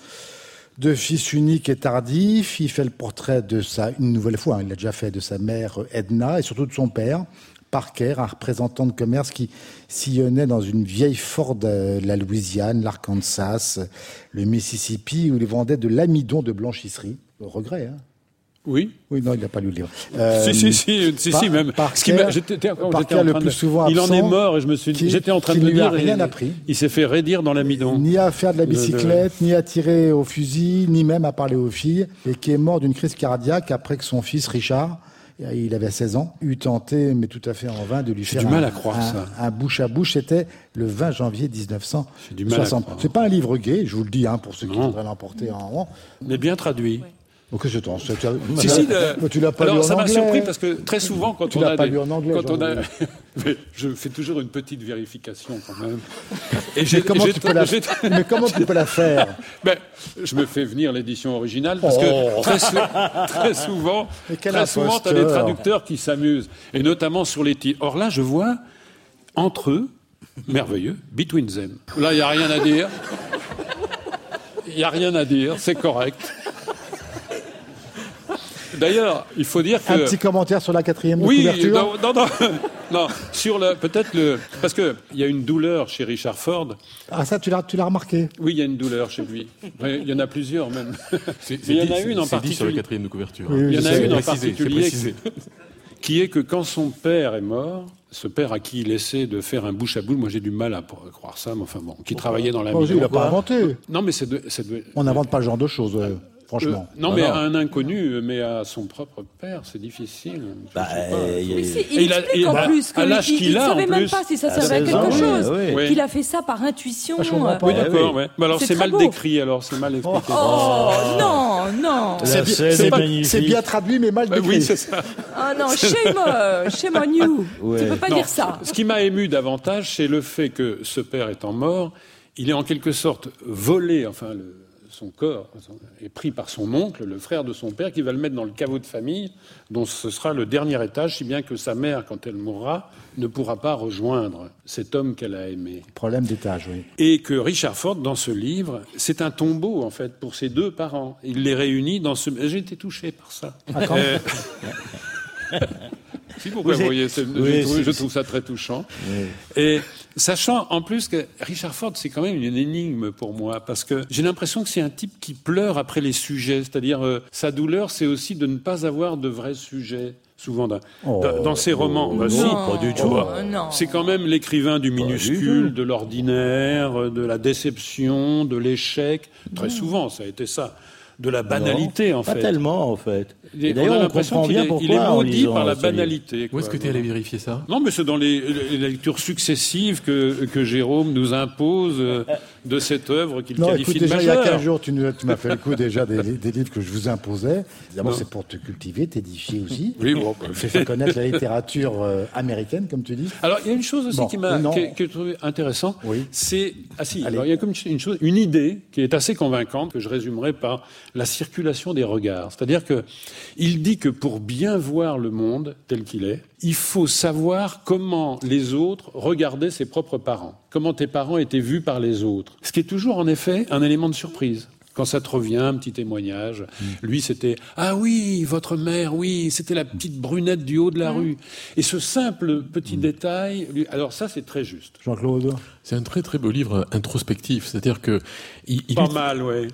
de fils unique et tardif. Il fait le portrait de sa, une nouvelle fois, hein, il l'a déjà fait, de sa mère Edna et surtout de son père, Parker, un représentant de commerce qui sillonnait dans une vieille Ford euh, la Louisiane, l'Arkansas, le Mississippi, où il vendait de l'amidon de blanchisserie. Au regret, hein. Oui. Oui, non, il n'a pas lu le livre. Euh, si, si, si, si, par, si, même. Parker, Ce qui m'a, j'étais, j'étais en Parker train le de, plus souvent il absent, en est mort et je me suis dit, qui, j'étais en train de me dire, rien il, appris. Il s'est fait raidir dans l'amidon. Ni à faire de la bicyclette, de... ni à tirer au fusil, ni même à parler aux filles, et qui est mort d'une crise cardiaque après que son fils Richard, il avait seize ans, eut tenté, mais tout à fait en vain, de lui J'ai faire du mal un, à croire un, ça. un bouche à bouche. C'était le vingt janvier dix-neuf cent soixante. J'ai du mal à croire. C'est pas un livre gai, je vous le dis, hein, pour ceux qui voudraient l'emporter en rang. Mais bien traduit. Oui. Ok, je t'en sais. Si, si, le... tu l'as pas Alors, lu en ça anglais. m'a surpris parce que très souvent, quand tu on l'as a pas des... lu en anglais, quand on a... je fais toujours une petite vérification quand même. Et j'ai, comment, j'ai... Tu peux la... Mais comment tu peux la faire? Ben, je me fais venir l'édition originale parce que oh. très, sou... très souvent, très souvent, tu as des traducteurs qui s'amusent, et notamment sur les titres. Or là, je vois entre eux merveilleux, Between Them. Là, il n'y a rien à dire. Il n'y a rien à dire, c'est correct. D'ailleurs, il faut dire que... Un petit commentaire sur la quatrième de oui, couverture. non, non, non, non, sur le, peut-être le... Parce qu'il y a une douleur chez Richard Ford. Ah ça, tu l'as, tu l'as remarqué? Oui, il y a une douleur chez lui. Il y en a plusieurs, même. C'est, Mais il y en a dit, une en c'est dit sur la particulier. quatrième de couverture. Oui, oui, Il y en a c'est une en précisé, c'est particulier précisé. qui est que quand son père est mort, ce père à qui il essaie de faire un bouche à boule, moi j'ai du mal à croire ça, mais enfin bon, qui travaillait dans la Oh, maison. il l'a pas inventé. Non, mais c'est de, c'est de- On n'invente pas ce genre de choses, euh, franchement. Euh, non, Ah mais non. à un inconnu, mais à son propre père, c'est difficile. Je Bah, sais pas. euh, il y a- Mais si, Et il il a- explique il- en bah, plus à l'âge qu'il qu'il ne a, en savait même plus, pas si ça à servait à seize quelque ans, chose. oui, oui. Qu'il a fait ça par intuition. Ah, je comprends pas. Oui, Ouais, d'accord, oui. ouais. Mais alors C'est c'est très mal beau. décrit, alors c'est mal expliqué. Oh non, non. La C'est, bi- scène c'est est pas- magnifique. c'est bien traduit, mais mal Bah décrit. oui, c'est ça. Ah non, shame, euh, shame on you. Ouais. Tu peux pas Non, dire ça. Ce qui m'a ému davantage, c'est le fait que ce père étant mort, il est en quelque sorte volé, enfin, le- son corps est pris par son oncle, le frère de son père, qui va le mettre dans le caveau de famille, dont ce sera le dernier étage, si bien que sa mère, quand elle mourra, ne pourra pas rejoindre cet homme qu'elle a aimé. Problème d'étage, oui. Et que Richard Ford, dans ce livre, c'est un tombeau, en fait, pour ses deux parents. Il les réunit dans ce... J'ai été touché par ça. Ah, quand Euh, Si, pourquoi Oui, vous c'est- voyez, c'est- oui, je, trouve, c'est- je trouve ça très touchant. Oui. Et sachant en plus que Richard Ford, c'est quand même une énigme pour moi, parce que j'ai l'impression que c'est un type qui pleure après les sujets. C'est-à-dire, euh, sa douleur, c'est aussi de ne pas avoir de vrais sujets, souvent dans, Oh. dans- dans ses romans. Bah, si, pas du tout. bah, non. c'est quand même l'écrivain du minuscule, de l'ordinaire, de la déception, de l'échec. Très souvent, ça a été ça. De la banalité, Non, en pas fait. tellement, en fait. Et Et on d'ailleurs, a on l'impression comprend qu'il bien est, pourquoi il est en maudit lisant par la ce livre. banalité. Où quoi. est-ce que tu es allé vérifier ça? Non, mais c'est dans les, les lectures successives que, que Jérôme nous impose euh, de cette œuvre qu'il Non, qualifie écoute, de déjà, il y a majeure. quinze jours, tu, nous- tu m'as fait le coup déjà des, des livres que je vous imposais. Évidemment, Non. c'est pour te cultiver, t'édifier aussi. Oui, bon, bah. Fais faire connaître la littérature euh, américaine, comme tu dis. Alors, il y a une chose aussi Bon, qui m'a non. que, que je trouvais intéressant. Oui. C'est ah si, Allez. alors, il y a comme une chose, une idée qui est assez convaincante que je résumerai par la circulation des regards. C'est-à-dire que il dit que pour bien voir le monde tel qu'il est, il faut savoir comment les autres regardaient ses propres parents, comment tes parents étaient vus par les autres. Ce qui est toujours en effet un élément de surprise. Quand ça te revient, un petit témoignage. Mm. Lui, c'était « Ah oui, votre mère, oui, c'était la petite brunette du haut de la rue. » Et ce simple petit détail, lui, alors ça, c'est très juste. Jean-Claude. C'est un très très beau livre introspectif, c'est-à-dire que il, il, Pas mal, ouais.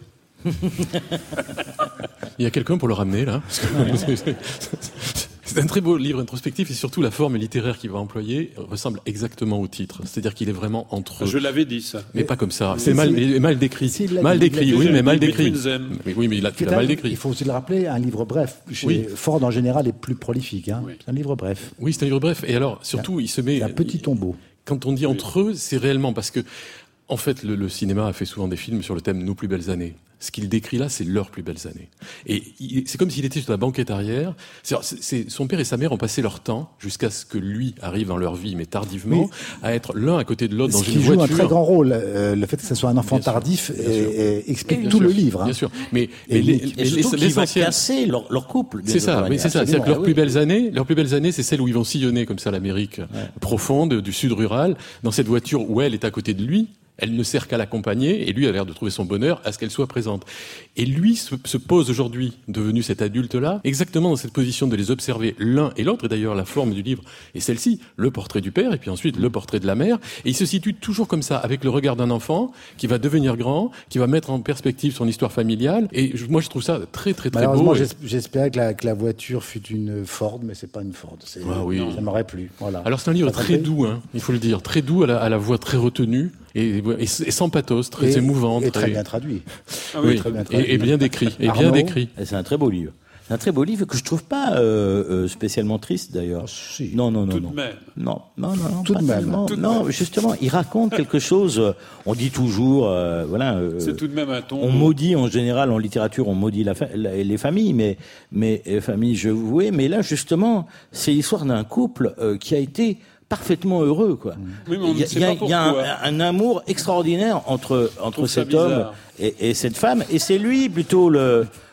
il y a quelqu'un pour le ramener là. Parce que c'est- c'est un très beau livre introspectif et surtout la forme littéraire qu'il va employer ressemble exactement au titre, c'est-à-dire qu'il est vraiment entre. Je l'avais dit, ça. Mais pas comme ça. Mais C'est mal, si- mais mal décrit. si, il l'a mal dit, il décrit, l'a oui, dit, mais mal Between décrit. Them. Mais oui, mais il a, Qui il est a un- mal décrit. Il faut aussi le rappeler, un livre bref. Chez Oui. Ford, en général, est plus prolifique. Hein. Oui. C'est un livre bref. Oui, c'est un livre bref. Et alors, surtout, il se met. C'est un petit tombeau. Quand on dit entre eux, c'est réellement parce que, en fait, le, le cinéma a fait souvent des films sur le thème Nos plus belles années. Ce qu'il décrit là, c'est leurs plus belles années. Et il- c'est comme s'il était sur la banquette arrière. C'est, c'est- son père et sa mère ont passé leur temps, jusqu'à ce que lui arrive dans leur vie, mais tardivement, Oui. à être l'un à côté de l'autre dans Ce une qui joue voiture. un très grand rôle. Euh, le fait que ce soit un enfant Bien sûr, tardif bien et- sûr. et explique Bien tout sûr, le livre. hein. Bien sûr. Mais, Et mais les- unique. mais Et surtout qu'il va l'essentiel. casser leur, leur couple. d'une C'est ça, certaine oui, c'est ça. manière. C'est-à-dire que leurs Ah plus oui. belles années, leurs plus belles années, c'est celles où ils vont sillonner comme ça l'Amérique profonde, du sud rural, dans cette voiture où elle est à côté de lui. Elle ne sert qu'à l'accompagner, et lui a l'air de trouver son bonheur à ce qu'elle soit présente. Et lui se, se pose aujourd'hui, devenu cet adulte-là, exactement dans cette position de les observer l'un et l'autre. Et d'ailleurs, la forme du livre est celle-ci, le portrait du père, et puis ensuite le portrait de la mère. Et il se situe toujours comme ça, avec le regard d'un enfant qui va devenir grand, qui va mettre en perspective son histoire familiale. Et je- moi, je trouve ça très, très, très Malheureusement, beau. Et- j'es- j'espérais que la, que la voiture fût une Ford, mais c'est pas une Ford. C'est- Ah oui. Ça m'aurait plu. Voilà. Alors c'est un livre Ça t'a très plu doux, hein, il faut le dire, très doux à la, à la voix très retenue et, et, et sans pathos, très et, émouvant, et très bien traduit. Ah oui, très bien traduit. et, et bien décrit, et bien Arnaud décrit. Et c'est un très beau livre. C'est un très beau livre que je trouve pas euh, euh, spécialement triste d'ailleurs. Ah, si. Non, non, non, Tout non. de même. Non, non, non, non, Tout pas de même. tellement. Tout de non, même. justement, il raconte quelque chose. euh, On dit toujours, euh, voilà. euh, C'est tout de même un ton. On maudit en général en littérature, on maudit la fa- la- les familles, mais mais euh, famille, je vouais. Mais là, justement, c'est l'histoire d'un couple euh, qui a été parfaitement heureux, quoi. Oui, mais on il y a, ne sait il y a- pas il y a pourquoi. un, un amour extraordinaire entre entre trouve ça cet homme bizarre. et, et cette femme, et c'est lui plutôt le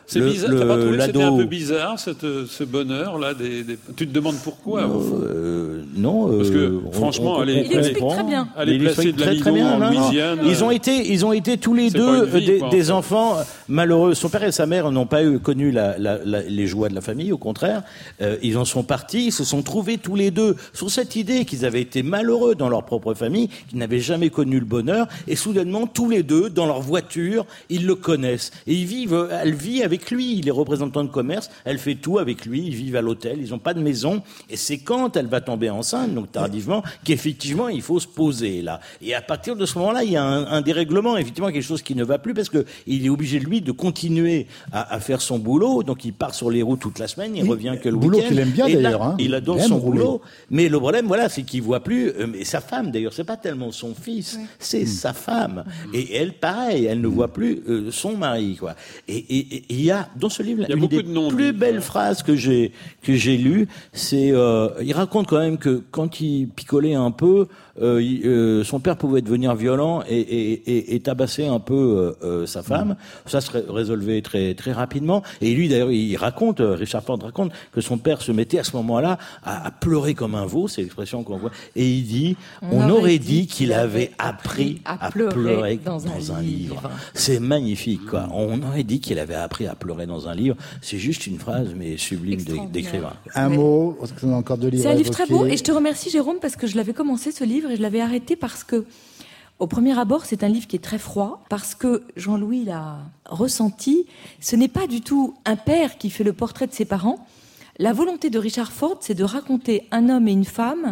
C'est le, bizarre, le, t'as pas trouvé que l'ado... c'était un peu bizarre, cette, ce bonheur-là des, des... Tu te demandes pourquoi, au fond. Euh, non, Parce que, euh, franchement, on, on, allez, il explique très bien. Allez placer de la très, très bien, en non, non. Louisiane. Ils ont été, ils ont été tous les c'est deux pas une vie, des, quoi, en des fait. enfants malheureux. Son père et sa mère n'ont pas eu, connu la, la, la, les joies de la famille, au contraire. Euh, ils en sont partis, ils se sont trouvés tous les deux sur cette idée qu'ils avaient été malheureux dans leur propre famille, qu'ils n'avaient jamais connu le bonheur, et soudainement, tous les deux, dans leur voiture, ils le connaissent. Et ils vivent, elle vit avec lui, il est représentant de commerce, elle fait tout avec lui, ils vivent à l'hôtel, ils n'ont pas de maison, et c'est quand elle va tomber enceinte, donc tardivement, qu'effectivement, il faut se poser, là. Et à partir de ce moment-là, il y a un, un dérèglement, effectivement, quelque chose qui ne va plus, parce que il est obligé, lui, de continuer à, à faire son boulot, donc il part sur les routes toute la semaine, il oui, revient que le boulot week-end. qu'il aime bien, et là, d'ailleurs, hein. Il adore il son rouler. boulot, mais le problème, voilà, c'est qu'il voit plus, euh, mais sa femme, d'ailleurs, c'est pas tellement son fils, oui. c'est mmh. sa femme. Mmh. Et elle, pareil, elle ne voit plus euh, son mari, quoi. Et il y a, dans ce livre, il y a une beaucoup des de noms, plus belles phrases que j'ai, que j'ai lues, c'est, euh, il raconte quand même que quand il picolait un peu, euh, il, euh, son père pouvait devenir violent et, et, et, et tabasser un peu euh, euh, sa femme. Mmh. Ça se ré- résolvait très, très rapidement. Et lui, d'ailleurs, il raconte, euh, Richard Ford raconte que son père se mettait à ce moment-là à, à pleurer comme un veau, c'est l'expression qu'on voit. Et il dit, on, on aurait dit qu'il avait appris à, à pleurer, pleurer dans, un, dans un livre. livre. C'est magnifique, quoi. On aurait dit qu'il avait appris à pleurer dans un livre. C'est juste une phrase, mais sublime d'écrivain. Un mot, parce qu'on a encore deux livres. C'est un livre très beau, et je te remercie, Jérôme, parce que je l'avais commencé, ce livre, et je l'avais arrêté parce que, au premier abord, c'est un livre qui est très froid, parce que Jean-Louis l'a ressenti. Ce n'est pas du tout un père qui fait le portrait de ses parents. La volonté de Richard Ford, c'est de raconter un homme et une femme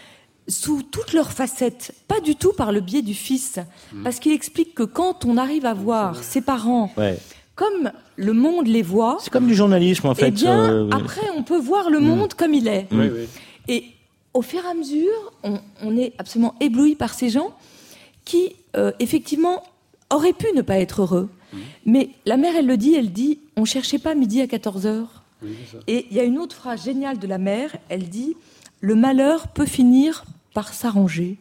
sous toutes leurs facettes, pas du tout par le biais du fils, mmh. parce qu'il explique que quand on arrive à voir ses parents ouais. comme le monde les voit, c'est comme du journalisme en fait. Eh bien, euh, après, on peut voir le monde mmh. comme il est. Mmh. Oui, oui. Et au fur et à mesure, on, on est absolument ébloui par ces gens qui, euh, effectivement, auraient pu ne pas être heureux. Mmh. Mais la mère, elle le dit, elle dit, on cherchait pas midi à quatorze heures. Oui, et il y a une autre phrase géniale de la mère, elle dit, le malheur peut finir par s'arranger.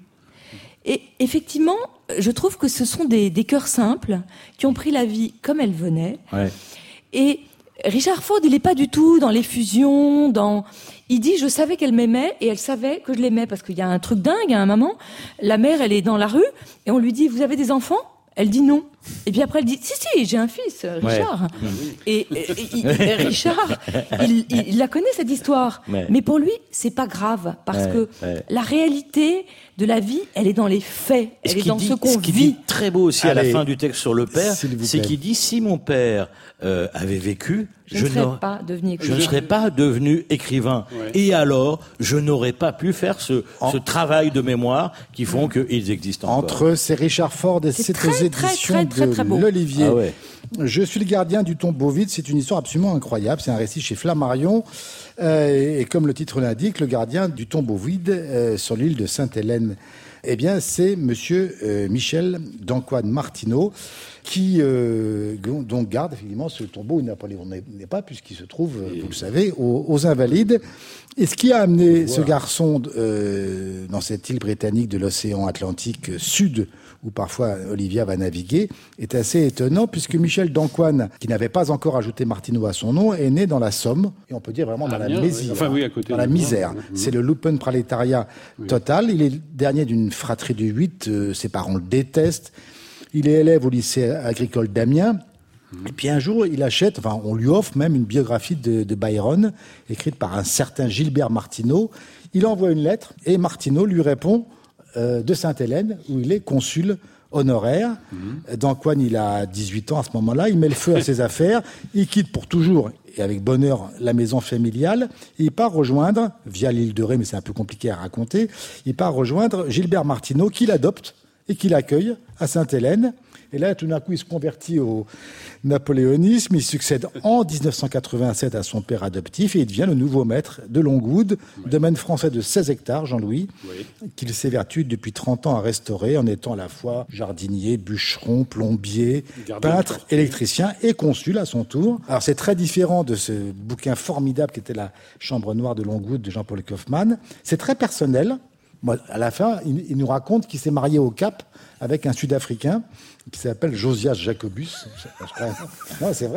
Et effectivement, je trouve que ce sont des, des cœurs simples qui ont pris la vie comme elle venait. Ouais. Et Richard Ford, il n'est pas du tout dans l'effusion, dans... Il dit, je savais qu'elle m'aimait et elle savait que je l'aimais, parce qu'il y a un truc dingue à un moment. La mère, elle est dans la rue et on lui dit, vous avez des enfants ? Elle dit non. Et puis après, elle dit, si, si, j'ai un fils, Richard. Ouais. Et, et, et, et Richard, il, il, il la connaît, cette histoire. Ouais. Mais pour lui, c'est pas grave, parce ouais. que ouais. la réalité de la vie, elle est dans les faits. Elle ce est dans dit, ce qu'on ce vit. Dit très beau aussi Allez, à la fin du texte sur le père, c'est qu'il dit, si mon père euh, avait vécu, je, je ne serais pas devenu écrivain. Je ne serais pas devenu écrivain. Ouais. Et alors, je n'aurais pas pu faire ce, en... ce travail de mémoire qui font qu'ils existent encore. Entre c'est Richard Ford et c'est aux éditions très, très, très, très de l'Olivier. Ah ouais. Je suis le gardien du tombeau vide. C'est une histoire absolument incroyable. C'est un récit chez Flammarion. Euh, et comme le titre l'indique, le gardien du tombeau vide euh, sur l'île de Sainte-Hélène. Eh bien, c'est monsieur euh, Michel d'Antoine Martineau qui euh, donc garde effectivement ce tombeau où Napoléon n'est pas, puisqu'il se trouve, euh, vous le savez, aux, aux Invalides. Et ce qui a amené voilà. ce garçon euh, dans cette île britannique de l'océan Atlantique Sud, où parfois Olivia va naviguer, est assez étonnant, puisque Michel d'Antoine, qui n'avait pas encore ajouté Martineau à son nom, est né dans la Somme, et on peut dire vraiment dans ah, la bien, misère. Oui. Enfin, oui, à côté dans la misère. Mmh. C'est le lumpenprolétariat oui. total. Il est le dernier d'une fratrie de huit, euh, ses parents le détestent. Il est élève au lycée agricole d'Amiens. Et puis un jour, il achète, enfin, on lui offre même une biographie de, de Byron, écrite par un certain Gilbert Martineau. Il envoie une lettre et Martineau lui répond euh, de Sainte-Hélène, où il est consul honoraire. Mmh. D'Antoine, il a dix-huit ans à ce moment-là. Il met le feu à ses affaires. Il quitte pour toujours, et avec bonheur, la maison familiale. Il part rejoindre, via l'île de Ré, mais c'est un peu compliqué à raconter, il part rejoindre Gilbert Martineau, qui l'adopte et qui l'accueille à Sainte-Hélène. Et là, tout d'un coup, il se convertit au napoléonisme. Il succède en dix-neuf cent quatre-vingt-sept à son père adoptif et il devient le nouveau maître de Longwood, oui. domaine français de seize hectares, Jean-Louis, oui. qu'il s'évertue depuis trente ans à restaurer en étant à la fois jardinier, bûcheron, plombier, peintre, électricien et consul à son tour. Alors, c'est très différent de ce bouquin formidable qui était La Chambre noire de Longwood de Jean-Paul Kaufmann. C'est très personnel. Moi, à la fin, il, il nous raconte qu'il s'est marié au Cap avec un Sud-Africain qui s'appelle Josias Jacobus. Non, c'est vrai.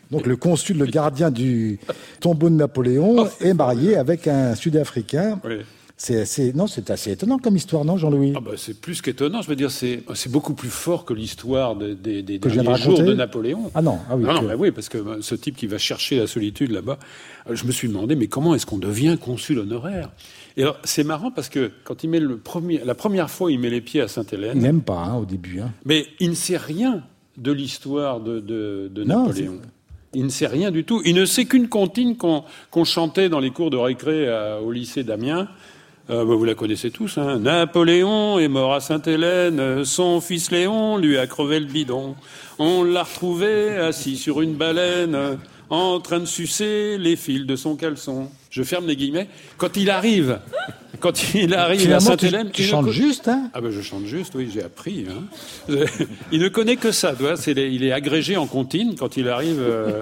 Donc le consul, le gardien du tombeau de Napoléon, est marié avec un Sud-Africain. Oui. C'est assez, non, c'est assez étonnant comme histoire, non, Jean-Louis? Ah bah, c'est plus qu'étonnant. Je veux dire, c'est, c'est beaucoup plus fort que l'histoire des, des, des Que je viens de derniers jours raconter. de Napoléon. Ah non, ah oui. Non, non, que- bah oui, parce que bah, ce type qui va chercher la solitude là-bas, euh, je me suis demandé, mais comment est-ce qu'on devient consul honoraire? Et alors, c'est marrant parce que quand il met le premier, la première fois, il met les pieds à Il Sainte-Hélène, n'aime pas, hein, au début. Hein. mais il ne sait rien de l'histoire de, de, de Non, Napoléon. Il ne sait rien du tout. Il ne sait qu'une comptine qu'on, qu'on chantait dans les cours de récré à- au lycée d'Amiens. Euh, bah, vous la connaissez tous, hein. Napoléon est mort à Sainte-Hélène, son fils Léon lui a crevé le bidon. On l'a retrouvé assis sur une baleine, en train de sucer les fils de son caleçon. Je ferme les guillemets. Quand il arrive, quand il arrive à Finalement, tu, Sainte-Hélène, tu il ne chantes co- juste, hein? ah ben je chante juste, oui, j'ai appris. Hein. Il ne connaît que ça, tu vois, c'est les- il est agrégé en comptine quand il arrive. euh,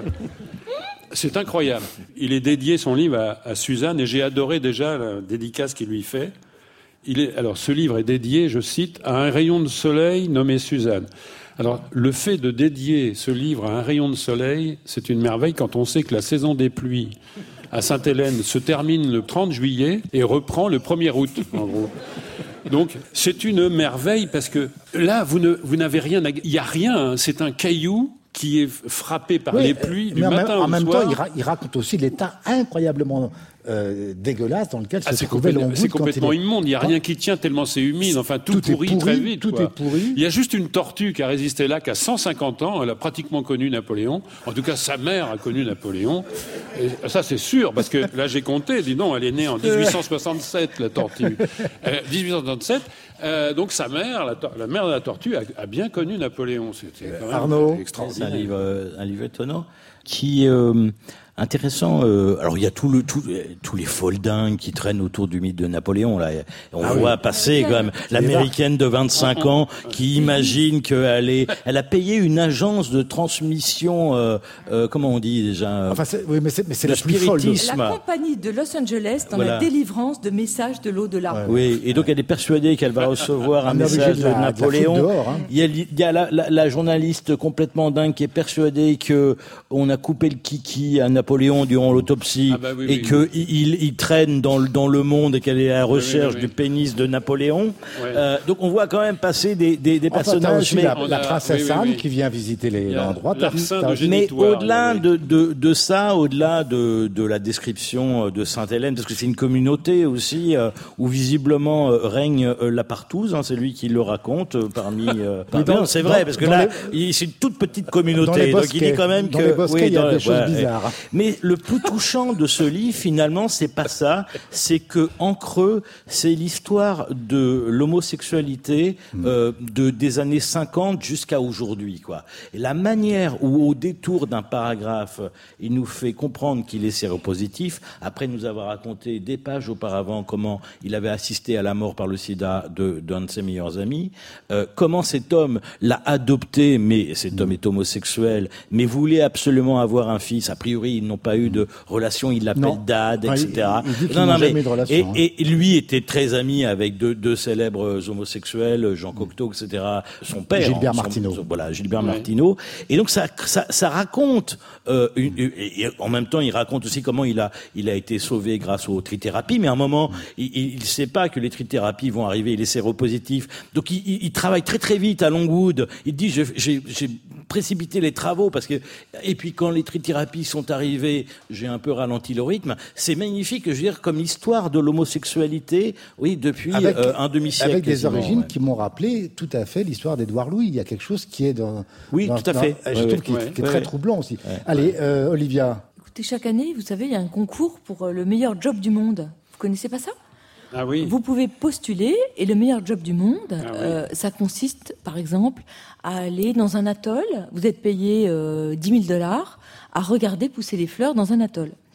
C'est incroyable. Il est dédié son livre à, à Suzanne et j'ai adoré déjà la dédicace qu'il lui fait. Il est, alors ce livre est dédié, je cite, à un rayon de soleil nommé Suzanne. Alors le fait de dédier ce livre à un rayon de soleil, c'est une merveille quand on sait que la saison des pluies à Sainte-Hélène se termine le trente juillet et reprend le premier août, en gros. Donc, c'est une merveille parce que là, vous, ne, vous n'avez rien à... Il n'y a rien, hein, c'est un caillou qui est frappé par Oui, les pluies du mais en matin même, au en même soir. temps, il, ra- il raconte aussi l'état incroyablement euh, dégueulasse dans lequel Ah, se c'est trouvait complètement, Longwood c'est quand complètement il est... immonde, il n'y a quand- rien qui tient tellement c'est humide, enfin tout, Tout est pourrit pourri, très vite. tout quoi. est pourri. Il y a juste une tortue qui a résisté là qu'à cent cinquante ans, elle a pratiquement connu Napoléon, en tout cas sa mère a connu Napoléon, et ça c'est sûr, parce que là j'ai compté, dis donc, elle est née en dix-huit cent soixante-sept la tortue, euh, dix-huit cent soixante-sept, euh, donc sa mère, la, tor- la mère de la tortue a, a bien connu Napoléon, c'était quand même Arnaud. C'est un extraordinaire. livre, euh, un livre étonnant qui est euh, intéressant. Euh, alors il y a tout le, tout, euh, tous les foldings qui traînent autour du mythe de Napoléon. Là, on Ah voit oui. passer quand même l'américaine de vingt-cinq ans qui imagine qu'elle est, elle a payé une agence de transmission. Euh, euh, comment on dit déjà Enfin, c'est, oui, mais c'est, mais c'est Le la plus folle. de- spiritisme. La compagnie de Los Angeles dans Voilà. la délivrance de messages de l'au-delà. Oui, et donc elle est persuadée qu'elle va recevoir un On est obligé message de de, la- de la Napoléon. foutre dehors, hein. Il y a, li- il y a la, la, la journaliste complètement dingue qui est persuadée que on a coupé le kiki à Napoléon durant l'autopsie Ah bah oui, et oui. que il, il, il traîne dans le, dans le monde et qu'elle est à la recherche oui, oui. du pénis de Napoléon. Ouais. Euh, donc on voit quand même passer des, des, des Enfin, t'as personnages, aussi mais la, On la a- princesse oui, oui, Anne oui. qui vient visiter les Il y a l'endroit. T'as- l'arcin t'as- de mais Génitoire, au-delà oui, oui. de, de, de ça, au-delà de, de la description de Sainte-Hélène, parce que c'est une communauté aussi euh, où visiblement euh, règne euh, la partouze, hein, c'est lui qui le raconte euh, parmi. Euh, parmi- dans- non, c'est vrai, dans- parce que dans là, les- il- c'est une toute petite Dans communauté, les donc il dit bosquets. quand même Dans que les bosquets, il y a dans- des choses ouais, bizarres. ouais. Mais le plus touchant de ce livre, finalement, c'est pas ça, c'est que en creux, c'est l'histoire de l'homosexualité euh, de des années cinquante jusqu'à aujourd'hui, quoi. Et la manière où, au détour d'un paragraphe, il nous fait comprendre qu'il est séropositif, après nous avoir raconté des pages auparavant comment il avait assisté à la mort par le sida de d'un de ses meilleurs amis, euh, comment cet homme l'a adopté, mais cet homme est homosexuel, mais voulait absolument avoir un fils. A priori, ils n'ont pas eu de relation, il l'appelle Non. Dad, Enfin, et il- cetera. il dit qu'ils n'ont jamais eu de relation, et, hein. et lui était très ami avec deux, deux célèbres homosexuels, Jean Cocteau, et cetera. Son père, Gilbert hein, son- Martineau. son- voilà, Gilbert Ouais. Martineau. Et donc ça, ça, ça raconte. Euh, une, une- et et en même temps, il raconte aussi comment il a, il a été sauvé grâce aux trithérapies. Mais à un moment, il ne sait pas que les trithérapies vont arriver. Il est séropositif. Donc il, il, il travaille très très vite à Longwood. Il dit je- j'ai j'ai précipité les travaux parce que. Et puis quand les trithérapies sont arrivées, j'ai un peu ralenti le rythme. C'est magnifique, je veux dire, comme histoire de l'homosexualité. Oui, depuis Avec, euh, un demi-siècle. avec des quasiment, origines ouais. qui m'ont rappelé tout à fait l'histoire d'Édouard Louis. Il y a quelque chose qui est dans. Oui, dans- tout à dans- fait. Je Ouais, trouve ouais. qu'il est, Ouais. qui est Ouais, très ouais. troublant aussi. Allez, euh, Olivia. Écoutez, chaque année, vous savez, il y a un concours pour euh, le meilleur job du monde. Vous connaissez pas ça? Ah oui. Vous pouvez postuler et le meilleur job du monde, oui. euh, ça consiste, par exemple, à aller dans un atoll. Vous êtes payé euh, dix mille dollars à regarder pousser les fleurs dans un atoll.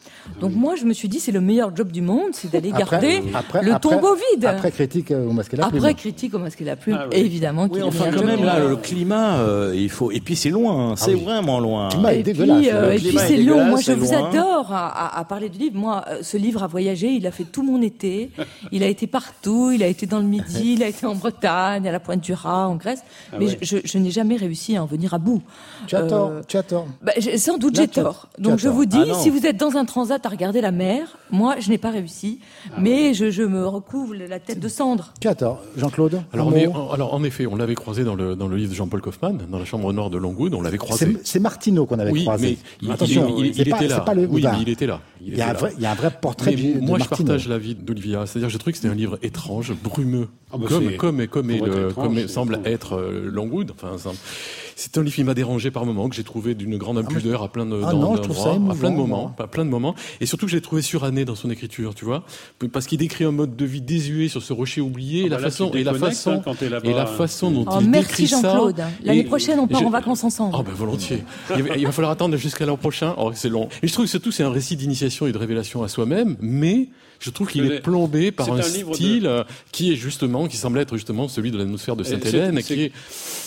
Donc oui. moi, je me suis dit, c'est le meilleur job du monde, c'est d'aller après, garder après, le après, tombeau vide. Après critique au masque et la plume. Après critique au masque et la plume, Ah, oui. évidemment. Oui, qu'il enfin, est le quand meilleur même, job du là, monde. le climat, euh, il faut. Et puis c'est loin, hein, c'est oui. vraiment loin. Le climat est Et puis, dégueulasse. euh, Le et puis climat est c'est long. dégueulasse, Moi, je c'est vous loin. adore à, à- à parler du livre. Moi, euh, ce livre a voyagé. Il a fait tout mon été. Il a été partout. Il a été dans le Midi. Il a été en Bretagne, à la Pointe du Raz, en Grèce. Ah Mais ouais. je, je, je n'ai jamais réussi à en venir à bout. Tu as tort, Euh, tu as tort. Bah, j'ai- sans doute Là, j'ai tu as- tort. tu Donc as je tort. vous dis, Ah non. si vous êtes dans un transat à regarder la mer, moi je n'ai pas réussi, mais je, je me recouvre la tête de cendre. Tu as tort. Jean-Claude, Alors, un on est- mot. en, alors, en effet, on l'avait croisé dans le, dans le livre de Jean-Paul Kaufmann, dans la chambre nord de Longwood, on l'avait croisé. C'est, c'est Martineau qu'on avait Oui, croisé. mais il, Attention, il- il- c'est il pas, était là. c'est pas le oui, Houdin. mais il était là. Il, Il y, a était un là. vrai, il y a un vrai portrait Mais de, de moi, je Martineau. partage l'avis d'Olivia. C'est-à-dire, je trouve que c'était un livre étrange, brumeux, Ah bah comme, c'est- comme, comme, est pour être le- étrange, comme c'est semble étrange. être euh, Longwood. Enfin, ça- c'est un livre qui m'a dérangé par moments, que j'ai trouvé d'une grande impudeur à plein de, Ah dans- non, je trouve ça d'endroits, à plein de émouvant, moments, moi. à plein de moments, et surtout que je l'ai trouvé suranné dans son écriture, tu vois, parce qu'il décrit un mode de vie désuet sur ce rocher oublié, Ah et la bah là, façon, tu et la déconnectes, façon, hein, quand t'es là-bas. et la façon dont Oh, il merci décrit ça. Jean-Claude. L'année et- prochaine, on part je- en vacances ensemble. Oh ben volontiers. Il va, il va falloir attendre jusqu'à l'an prochain. Oh, c'est long. Et je trouve que surtout c'est un récit d'initiation et de révélation à soi-même, mais je trouve qu'il Mais est plombé par c'est un, un livre de- style euh, qui est justement, qui semble être justement celui de l'atmosphère de Et Sainte-Hélène, c'est- qui est.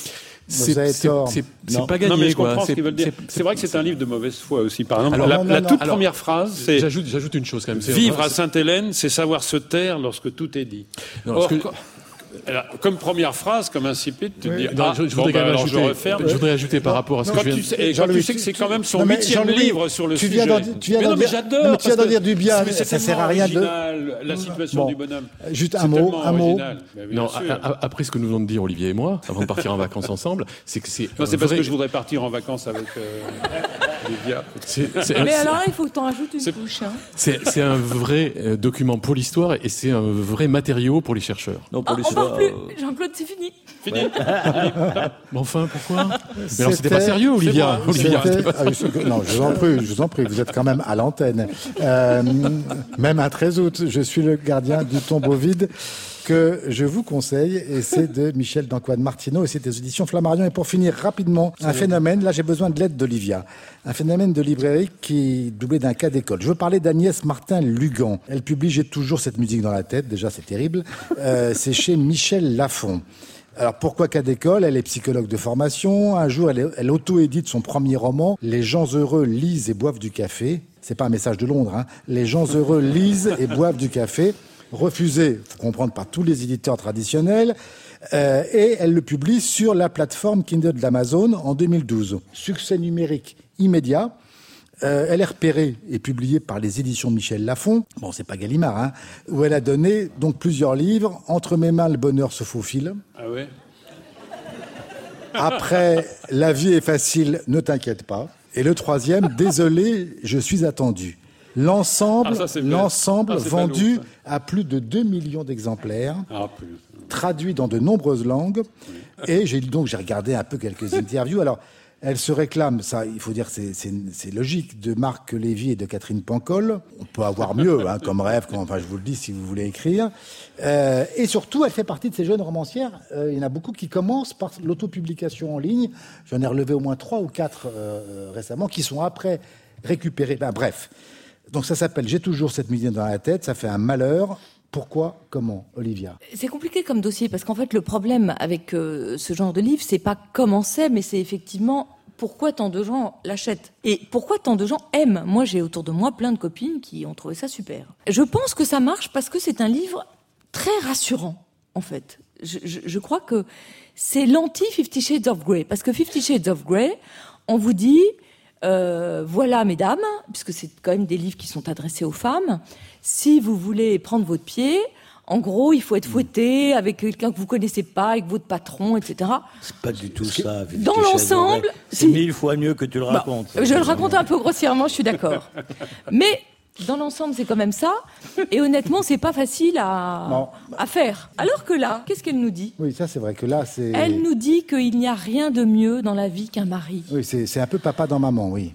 Vous avez C'est tort. c'est- c'est Non. pas gagné, Non, mais je quoi. comprends ce C'est- qu'ils veulent dire. c'est- C'est vrai que c'est un livre de mauvaise foi aussi. Par exemple, Alors, la, non, non, la non. toute Alors, première phrase, c'est J'ajoute, j'ajoute une chose quand même. c'est- vivre à c'est- Sainte-Hélène, c'est savoir se taire lorsque tout est dit. Non, Or, parce que- co- alors, comme première phrase, comme insipide, tu te dis, Non, ah, je, je bon, voudrais bah, quand même alors je ajouter, referme. je voudrais ajouter par rapport à ce Quand que je tu viens sais, et quand Jean-Louis, tu sais que c'est quand même son Non, mais huitième Jean-Louis, livre sur le tu sujet. viens d'en dire- tu viens mais d'en non, mais dire- j'adore. non, mais tu viens parce d'en dire que- du bien, mais c'est ça sert tellement à rien de- original, la situation Bon. du bonhomme. Juste C'est un mot, tellement un mot. original. Mais bien Non, sûr. a- a- après ce que nous venons de dire Olivier et moi, avant de partir en vacances ensemble, c'est que c'est Non, c'est un parce vrai- que je voudrais partir en vacances avec euh, Lydia. c'est- c'est- Mais c'est- alors là, il faut que tu en rajoutes une C'est- couche. Hein. C'est c'est un vrai euh, document pour l'histoire et c'est un vrai matériau pour les chercheurs. Non, Ah, pour les on parle soirs, plus. euh, Jean-Claude, c'est fini. Fini. Mais enfin, pourquoi Mais alors c'était pas C'était- sérieux, Olivia. c'est Olivia, C'était- c'était pas- ah, je- non, je vous en prie, je vous en prie, vous êtes quand même à l'antenne. Euh, même un treize août, je suis le gardien du tombeau vide que je vous conseille, et c'est de Michel d'Antoine Martineau, et c'est des éditions Flammarion. Et pour finir rapidement, un phénomène, là j'ai besoin de l'aide d'Olivia, un phénomène de librairie qui est doublé d'un cas d'école. Je veux parler d'Agnès Martin-Lugan. Elle publie J'ai toujours cette musique dans la tête, déjà c'est terrible, euh, c'est chez Michel Lafon. Alors pourquoi cas d'école? Elle est psychologue de formation. Un jour, elle, elle auto-édite son premier roman. Les gens heureux lisent et boivent du café. C'est pas un message de Londres. Hein. Les gens heureux lisent et boivent du café. Refusé, faut comprendre, par tous les éditeurs traditionnels. Euh, et elle le publie sur la plateforme Kindle d'Amazon en deux mille douze. Succès numérique immédiat. Euh, elle est repérée et publiée par les éditions de Michel Lafon, bon c'est pas Gallimard, hein, où elle a donné donc plusieurs livres. Entre mes mains, le bonheur se faufile. Ah ouais. Après, la vie est facile, ne t'inquiète pas. Et le troisième, désolé, je suis attendu. L'ensemble, Ah, ça, c'est bien. l'ensemble Ah, c'est vendu ballot, à plus de deux millions d'exemplaires, Ah, plus. traduit dans de nombreuses langues. Et j'ai donc j'ai regardé un peu quelques interviews. Alors, elle se réclame, ça, il faut dire, c'est, c'est, c'est logique, de Marc Lévy et de Catherine Pancol. On peut avoir mieux, hein, comme rêve, comme, enfin, je vous le dis si vous voulez écrire. Euh, et surtout, elle fait partie de ces jeunes romancières. Euh, il y en a beaucoup qui commencent par l'autopublication en ligne. J'en ai relevé au moins trois ou quatre euh, récemment, qui sont après récupérés. Ben, bref. Donc ça s'appelle J'ai toujours cette musique dans la tête. Ça fait un malheur. Pourquoi? Comment? Olivia? C'est compliqué comme dossier parce qu'en fait le problème avec euh, ce genre de livre, c'est pas comment c'est, mais c'est effectivement pourquoi tant de gens l'achètent et pourquoi tant de gens aiment. Moi, j'ai autour de moi plein de copines qui ont trouvé ça super. Je pense que ça marche parce que c'est un livre très rassurant, en fait. Je, je, je crois que c'est l'anti Fifty Shades of Grey parce que Fifty Shades of Grey, on vous dit euh, voilà, mesdames, puisque c'est quand même des livres qui sont adressés aux femmes. Si vous voulez prendre votre pied, en gros, il faut être fouetté avec quelqu'un que vous connaissez pas, avec votre patron, et cetera. c'est pas du tout ça. Fifty Dans Shades of l'ensemble, Grey. c'est si. mille fois mieux que tu le Bon, racontes. je le raconte un peu grossièrement, je suis d'accord. Mais dans l'ensemble, c'est quand même ça. Et honnêtement, c'est pas facile à, Non. à faire. Alors que là, qu'est-ce qu'elle nous dit? Oui, ça c'est vrai que là, c'est... Elle nous dit qu'il n'y a rien de mieux dans la vie qu'un mari. Oui, c'est, c'est un peu papa dans maman, oui.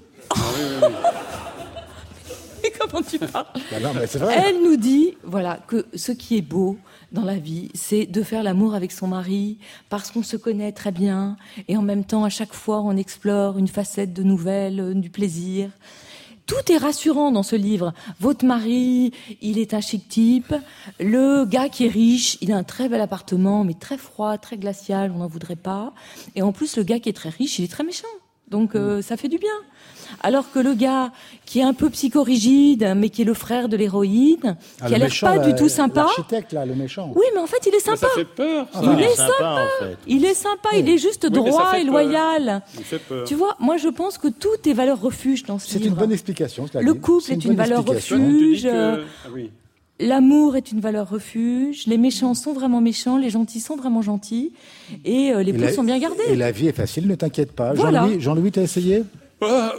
Et comment tu parles? Bah non, mais c'est vrai. Elle nous dit, voilà, que ce qui est beau dans la vie, c'est de faire l'amour avec son mari, parce qu'on se connaît très bien, et en même temps, à chaque fois, on explore une facette de nouvelle, euh, du plaisir. Tout tout est rassurant dans ce livre. Votre mari, il est un chic type. Le gars qui est riche, il a un très bel appartement, mais très froid, très glacial, on n'en voudrait pas. Et en plus, le gars qui est très riche, il est très méchant. Donc, euh, ça fait du bien. Alors que le gars qui est un peu psychorigide, mais qui est le frère de l'héroïne, Ah, qui a le l'air méchant, pas là, du tout sympa. L'architecte, là, le méchant. Oui, mais en fait, il est Mais sympa. ça fait peur. ça. Il Il est est sympa, en fait. Il est sympa, il est juste Oui, mais ça droit fait et peur. loyal. Il fait peur. Tu vois, moi je pense que tout est valeur refuge dans ce C'est livre. une bonne explication, cela Le dit. couple C'est est une bonne valeur explication. refuge. Tu dis que... euh, Ah oui. L'amour est une valeur refuge. Les méchants sont vraiment méchants, les gentils sont vraiment gentils, et euh, les Et poules la- sont bien gardées. Et la vie est facile, ne t'inquiète pas. Voilà. Jean-Louis, Jean-Louis, t'as essayé? Ah,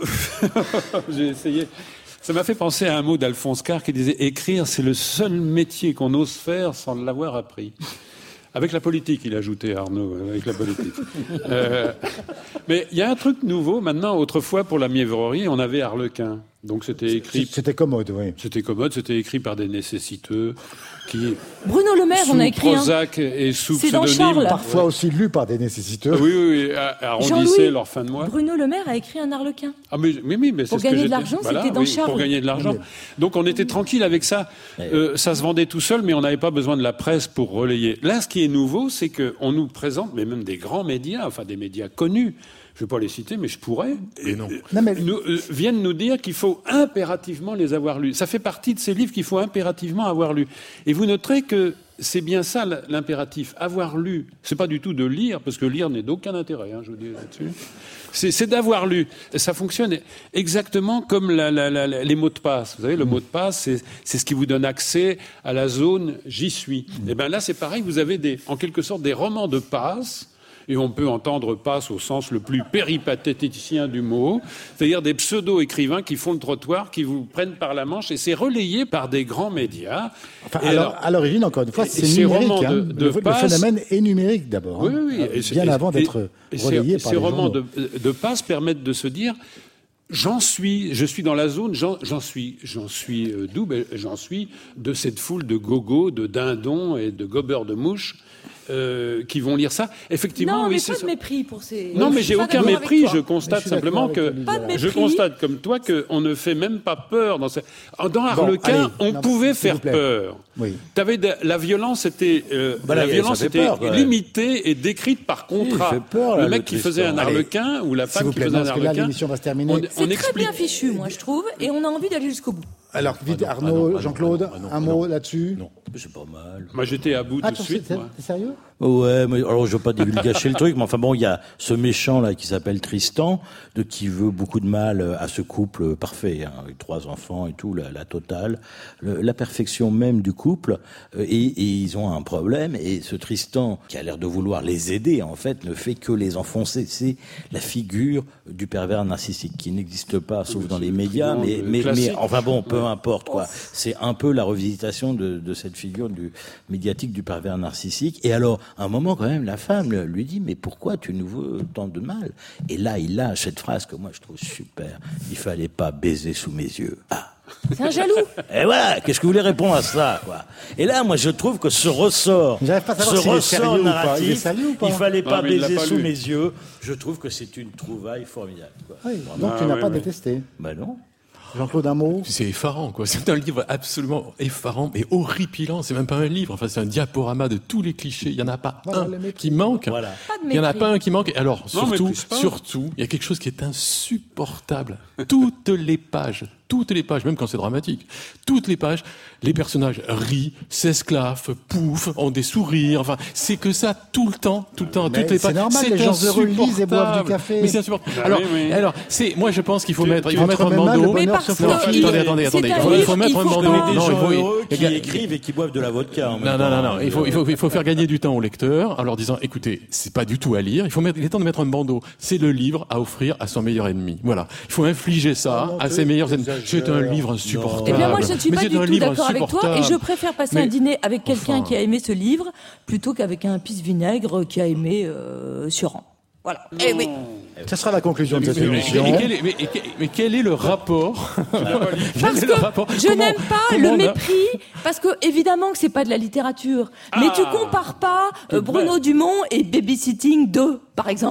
j'ai essayé. Ça m'a fait penser à un mot d'Alphonse Carr qui disait « Écrire, c'est le seul métier qu'on ose faire sans l'avoir appris ». Avec la politique, il ajoutait Arnaud, avec la politique. Euh, mais il y a un truc nouveau maintenant. Autrefois, pour la mièvrerie, on avait Harlequin. Donc c'était écrit... C'était commode, oui. C'était commode, c'était écrit par des nécessiteux qui... Bruno Le Maire, sous on a écrit un. Prozac et sous C'est dans pseudonyme... Charles. Parfois aussi lu par des nécessiteux. Oui, oui, oui, arrondissaient Jean-Louis, leur fin de mois. Bruno Le Maire a écrit un Harlequin. Ah mais, mais oui, mais c'est Pour ce que gagner de j'étais- l'argent, voilà, c'était dans oui, Charles. Pour gagner de l'argent. Donc on était tranquille avec ça. Euh, ça se vendait tout seul, mais on n'avait pas besoin de la presse pour relayer. Là, ce qui est nouveau, c'est qu'on nous présente, mais même des grands médias, enfin des médias connus, je ne vais pas les citer, mais je pourrais, Et non. Non, mais- nous, euh, viennent nous dire qu'il faut impérativement les avoir lus. Ça fait partie de ces livres qu'il faut impérativement avoir lus. Et vous noterez que c'est bien ça l'impératif. Avoir lu, c'est pas du tout de lire, parce que lire n'est d'aucun intérêt, hein, je vous dis là-dessus. C'est, c'est d'avoir lu. Ça fonctionne exactement comme la, la, la, les mots de passe. Vous savez, le mot de passe, c'est, c'est ce qui vous donne accès à la zone « j'y suis ». Et bien là, c'est pareil, vous avez des, en quelque sorte des romans de passe. Et on peut entendre passe au sens le plus péripatéticien du mot, c'est-à-dire des pseudo-écrivains qui font le trottoir, qui vous prennent par la manche, et c'est relayé par des grands médias. Enfin, Et alors, alors- à l'origine, encore une fois, et- c'est et ces numérique. romans hein. de- le, de le passe- phénomène est numérique d'abord. Oui, hein. oui, oui. Et c'est- Bien et- avant et- d'être et ces- relayé et par ces les romans journaux. de, de passe permettent de se dire j'en suis, je suis dans la zone, j'en, j'en suis, j'en suis euh, d'où ben, J'en suis de cette foule de gogos, de dindons et de gobeurs de mouches euh, qui vont lire ça. Effectivement, Non, oui, mais c'est pas de ça. mépris pour ces. Non, Je mais suis j'ai pas aucun d'accord avec mépris. toi. Je Mais constate je suis d'accord simplement avec que Olivier Pas de Laurent. je mépris. constate comme toi qu'on ne fait même pas peur dans ces... Dans Harlequin, allez, on non, pouvait s'il faire vous plaît. peur. Oui. T'avais de- la violence était euh, Bah, la là, violence ça fait était peur, quoi. limitée et décrite par contrat. il fait peur, là, le mec le qui faisait un Tristan. Harlequin ou la S'il femme vous qui plaît, faisait non, un parce que là, Harlequin. l'émission va se terminer. on- C'est on très explique. bien fichu, moi, je trouve, et on a envie d'aller jusqu'au bout. Alors, vite, non, Arnaud, ah non, ah non, Jean-Claude, ah non, un ah mot non. là-dessus. Non. C'est pas mal. Moi, j'étais à bout tout de Attends, suite. c'est moi. c'est sérieux? Ouais, mais alors je veux pas divulgacher le truc, mais enfin bon, il y a ce méchant là qui s'appelle Tristan, de qui veut beaucoup de mal à ce couple parfait, hein, avec trois enfants et tout, la, la totale, le- la perfection même du couple, euh, et, et ils ont un problème. Et ce Tristan, qui a l'air de vouloir les aider, en fait, ne fait que les enfoncer. C'est la figure du pervers narcissique qui n'existe pas, sauf dans les médias, mais, le mais, classique. mais enfin bon, peu importe quoi. C'est un peu la revisitation de, de cette figure du médiatique du pervers narcissique. Et alors, à un moment quand même, la femme lui dit mais pourquoi tu nous veux tant de mal? Et là, il lâche cette phrase que moi je trouve super. Il fallait pas baiser sous mes yeux. Ah. C'est un jaloux. Et voilà, qu'est-ce que vous voulez répondre à ça, quoi? Et là, moi, je trouve que ce ressort, J'arrive pas à savoir ce s'il est ressort sérieux ou pas. narratif, Il est sérieux ou pas il fallait Non, pas mais il l'a baiser pas sous lu. mes yeux. Je trouve que c'est une trouvaille formidable, quoi. Oui, donc Ah, tu n'as oui, pas oui. détesté. Ben non. Jean-Claude, un mot? C'est effarant, quoi. C'est un livre absolument effarant, mais horripilant. C'est même pas un livre. Enfin, c'est un diaporama de tous les clichés. Il y en a pas Voilà, un le mépris. qui manque. Voilà. Pas de Il y en a mépris. pas un qui manque. Et alors, Non, surtout, méprise pas. surtout, il y a quelque chose qui est insupportable. Toutes les pages, toutes les pages, même quand c'est dramatique, toutes les pages, les personnages rient, s'esclaffent, pouffent, ont des sourires. Enfin, c'est que ça tout le temps, tout le temps, Mais toutes les c'est pages. normal, les gens heureux lisent et boivent du café. Mais c'est insupportable. Bah alors, oui, oui. alors, c'est, moi, je pense qu'il faut Tu- mettre, il tu faut mettre un entremets mal le bandeau. Mais bonheur parce sur Non, que profil. il- attendez, attendez, c'est attendez. un Il faut, il faut livre, mettre il un faut bandeau. pas- des Non, gens il faut, heureux il qui y a- écrivent et qui boivent de la vodka. En même non, temps. non, non, non. Il faut, il faut, il faut faire gagner du temps au lecteur en leur disant, écoutez, c'est pas du tout à lire. Il faut mettre, il est temps de mettre un bandeau. C'est le livre à offrir à son meilleur ennemi. Voilà. Il faut infliger ça Oh non, à tu ses meilleurs ennemis. exagères. C'est un livre insupportable. Eh bien, moi, je ne suis Mais pas c'est du un tout livre d'accord avec toi, et je insupportable. préfère passer Mais- un dîner avec quelqu'un Enfin. qui a aimé ce livre plutôt qu'avec un pisse-vinaigre qui a aimé euh, Suran. Voilà. Eh oui. Ce sera la conclusion de Mais, cette mais- émission. mais quel est, mais- mais quel est le rapport Parce Quel est le rapport que je Comment- n'aime pas comment le on a- mépris, parce que évidemment que c'est pas de la littérature, mais tu compares pas euh, Bruno Dumont et Babysitting deux, par exemple.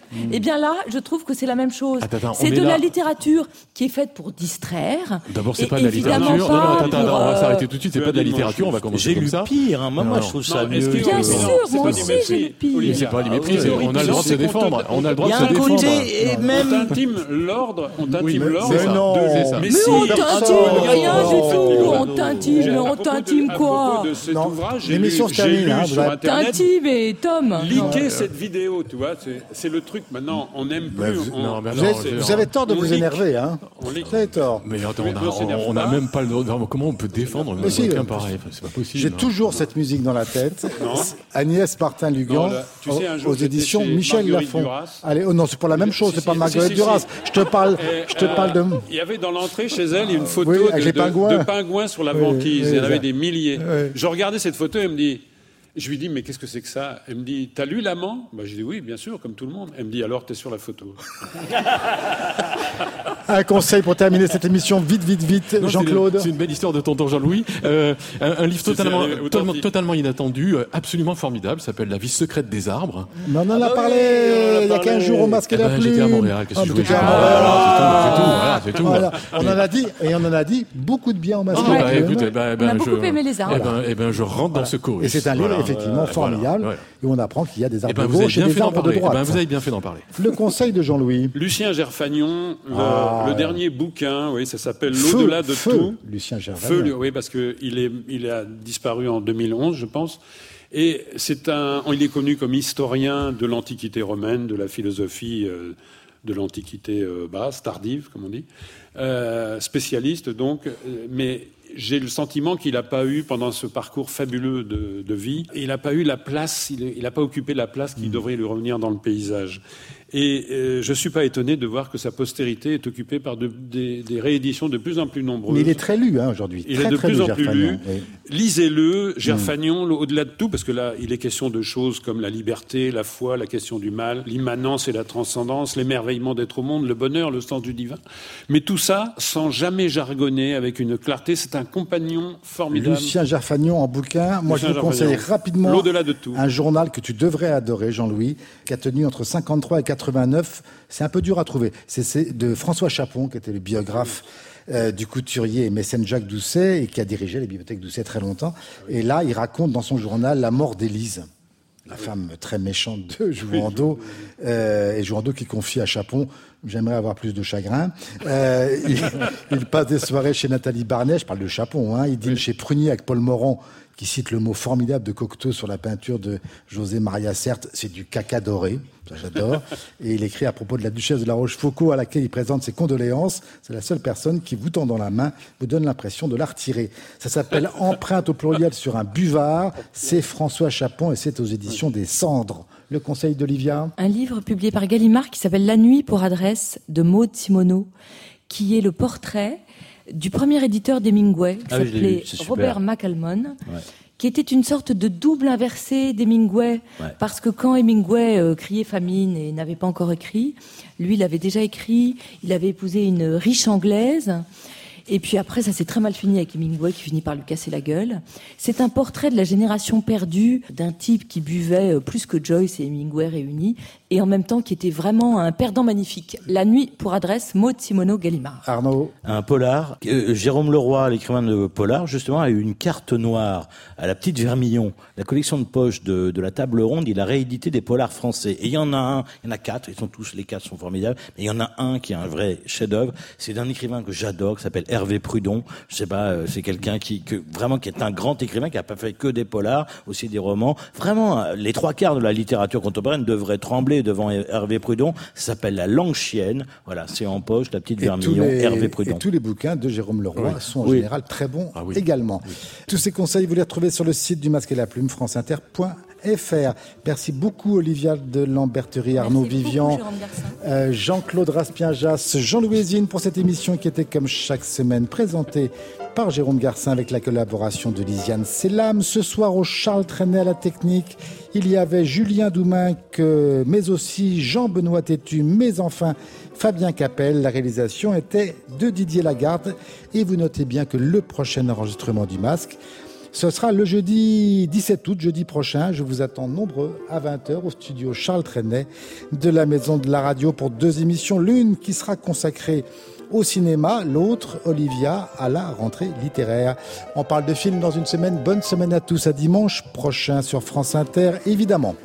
Mmh. Eh bien là, je trouve que c'est la même chose. Attends, attends, c'est de là... la littérature qui est faite pour distraire. D'abord, c'est pas de la littérature. Non, non, attends, attends, on va s'arrêter tout de suite. C'est pas de la littérature. On va commencer comme ça. J'ai lu pire. Hein. Moi, moi, je trouve ça mieux. Bien sûr, moi aussi, j'ai lu pire. C'est pas du mépris. On a le droit de se défendre. On a le droit de se défendre. Et même on t'intime l'ordre. On t'intime l'ordre. Mais on t'intime rien du tout. On t'intime, on t'intime quoi? De cet ouvrage, j'ai lu sur Internet. T'intime et Tom. Liker cette vidéo, tu vois, c'est le truc. Maintenant, on n'aime plus. Vous avez tort de vous énerver, hein. Vous avez tort. Mais attends, on n'a même pas le droit. Comment on peut défendre un bouquin pareil? C'est pas possible. J'ai toujours cette musique dans la tête. Agnès Martin-Lugan, aux éditions Michel Lafon. Allez, oh non, c'est pas la même chose. C'est pas Marguerite Duras. Je te parle, je te parle de. Il y avait dans l'entrée chez elle une photo de pingouins sur la banquise. Il y en avait des milliers. Je regardais cette photo et elle me dit. Je lui dis, mais qu'est-ce que c'est que ça? Elle me dit, t'as lu L'Amant? Bah, je dis, oui, bien sûr, comme tout le monde. Elle me dit, alors, t'es sur la photo. Un conseil pour terminer cette émission, vite, vite, vite, non, Jean-Claude. C'est une belle histoire de tonton Jean-Louis. Euh, un, un livre totalement, totalement, totalement inattendu, absolument formidable, s'appelle La vie secrète des arbres. Mais on en a parlé ah oui, il y a quinze jours au Masque et la Plume. J'étais à Montréal, qu'est-ce que je voulais dire? C'est tout, voilà. On en a dit, et on en a dit beaucoup de bien au Masque et la Plume. On a beaucoup aimé les arbres. Eh ben, je rentre dans ce chorus. Et c'est un livre effectivement formidable, voilà, ouais. Et on apprend qu'il y a des arbres de gauche et des arbres de droite. Eh ben, vous avez bien fait d'en parler. Le conseil de Jean-Louis. Lucien Gerfagnon, le, ah, le dernier bouquin, oui, ça s'appelle L'au-delà de feu, tout. Lucien Gerfagnon. Feu, oui, parce que il est, il a disparu en deux mille onze, je pense. Et c'est un, il est connu comme historien de l'Antiquité romaine, de la philosophie euh, de l'Antiquité euh, basse, tardive, comme on dit, euh, spécialiste donc, euh, mais j'ai le sentiment qu'il n'a pas eu, pendant ce parcours fabuleux de, de vie, il n'a pas eu la place, il n'a pas occupé la place qui mmh. devrait lui revenir dans le paysage. Et euh, je ne suis pas étonné de voir que sa postérité est occupée par de, des, des rééditions de plus en plus nombreuses. Mais il est très lu hein, aujourd'hui. Il très, est de très plus lu, en plus lu. Oui. Lisez-le, Gerfagnon, mmh. au-delà de tout, parce que là, il est question de choses comme la liberté, la foi, la question du mal, l'immanence et la transcendance, l'émerveillement d'être au monde, le bonheur, le sens du divin. Mais tout ça, sans jamais jargonner, avec une clarté, c'est un compagnon formidable. Lucien Gerfagnon en bouquin. Moi, Lucien je vous conseille rapidement L'au-delà de tout. Un journal que tu devrais adorer, Jean-Louis, qui a tenu entre cinquante-trois et quatre-vingt-neuf. C'est un peu dur à trouver. C'est de François Chapon, qui était le biographe euh, du couturier et mécène Jacques Doucet, et qui a dirigé les bibliothèques Doucet très longtemps. Et là, il raconte dans son journal la mort d'Élise, la femme très méchante de Jouandeau, euh, et Jouandeau qui confie à Chapon « J'aimerais avoir plus de chagrin euh, ». Il, il passe des soirées chez Nathalie Barnet, je parle de Chapon, hein, il dîne oui. chez Prunier avec Paul Morand, qui cite le mot formidable de Cocteau sur la peinture de José Maria Certes, c'est du caca doré, ça j'adore. Et il écrit à propos de la duchesse de la Rochefoucauld, à laquelle il présente ses condoléances. C'est la seule personne qui, vous tendant la main, vous donne l'impression de la retirer. Ça s'appelle Empreinte au pluriel sur un buvard. C'est François Chapon et c'est aux éditions des Cendres. Le conseil d'Olivia. Un livre publié par Gallimard qui s'appelle La nuit pour adresse de Maud Simoneau, qui est le portrait du premier éditeur d'Hemingway, qui ah oui, s'appelait Robert McAlmon, ouais. qui était une sorte de double inversé d'Hemingway, ouais. parce que quand Hemingway euh, criait famine et n'avait pas encore écrit, lui, il avait déjà écrit, il avait épousé une riche Anglaise, et puis après, ça s'est très mal fini avec Hemingway, qui finit par lui casser la gueule. C'est un portrait de la génération perdue d'un type qui buvait plus que Joyce et Hemingway réunis, et en même temps qui était vraiment un perdant magnifique. La nuit pour adresse, Maud Simoneau Gallimard. Arnaud. Un polar. Euh, Jérôme Leroy, l'écrivain de polar, justement, a eu une carte noire à la petite Vermillon. La collection de poches de, de la Table Ronde, il a réédité des polars français. Et il y en a un, il y en a quatre, ils sont tous, les quatre sont formidables, mais il y en a un qui est un vrai chef-d'œuvre. C'est d'un écrivain que j'adore, qui s'appelle Hervé Prudon. Je sais pas, euh, c'est quelqu'un qui, que, vraiment, qui est un grand écrivain, qui a pas fait que des polars, aussi des romans. Vraiment, les trois quarts de la littérature contemporaine devraient trembler devant Hervé Prudon. Ça s'appelle La langue chienne. Voilà, c'est en poche, la petite et Vermillon, les, Hervé Prudon. Et tous les bouquins de Jérôme Leroy oui. sont en oui. général très bons ah oui. également. Oui. Tous ces conseils, vous les retrouvez sur le site du Masque et la Plume, franceinter point f r. Merci beaucoup Olivia de Lamberterie, Arnaud Merci Vivian, beaucoup, euh, Jean-Claude Raspien-Jas, Jean-Louis Zine pour cette émission qui était comme chaque semaine présentée par Jérôme Garcin avec la collaboration de Lisiane Selam. Ce soir au Charles Trenet à la technique, il y avait Julien Douminc, mais aussi Jean-Benoît Tétu, mais enfin Fabien Capel. La réalisation était de Didier Lagarde et vous notez bien que le prochain enregistrement du Masque Ce sera le jeudi dix-sept août, jeudi prochain. Je vous attends nombreux à vingt heures au studio Charles Trenet de la Maison de la Radio pour deux émissions. L'une qui sera consacrée au cinéma, l'autre, Olivia, à la rentrée littéraire. On parle de films dans une semaine. Bonne semaine à tous. À dimanche prochain sur France Inter, évidemment.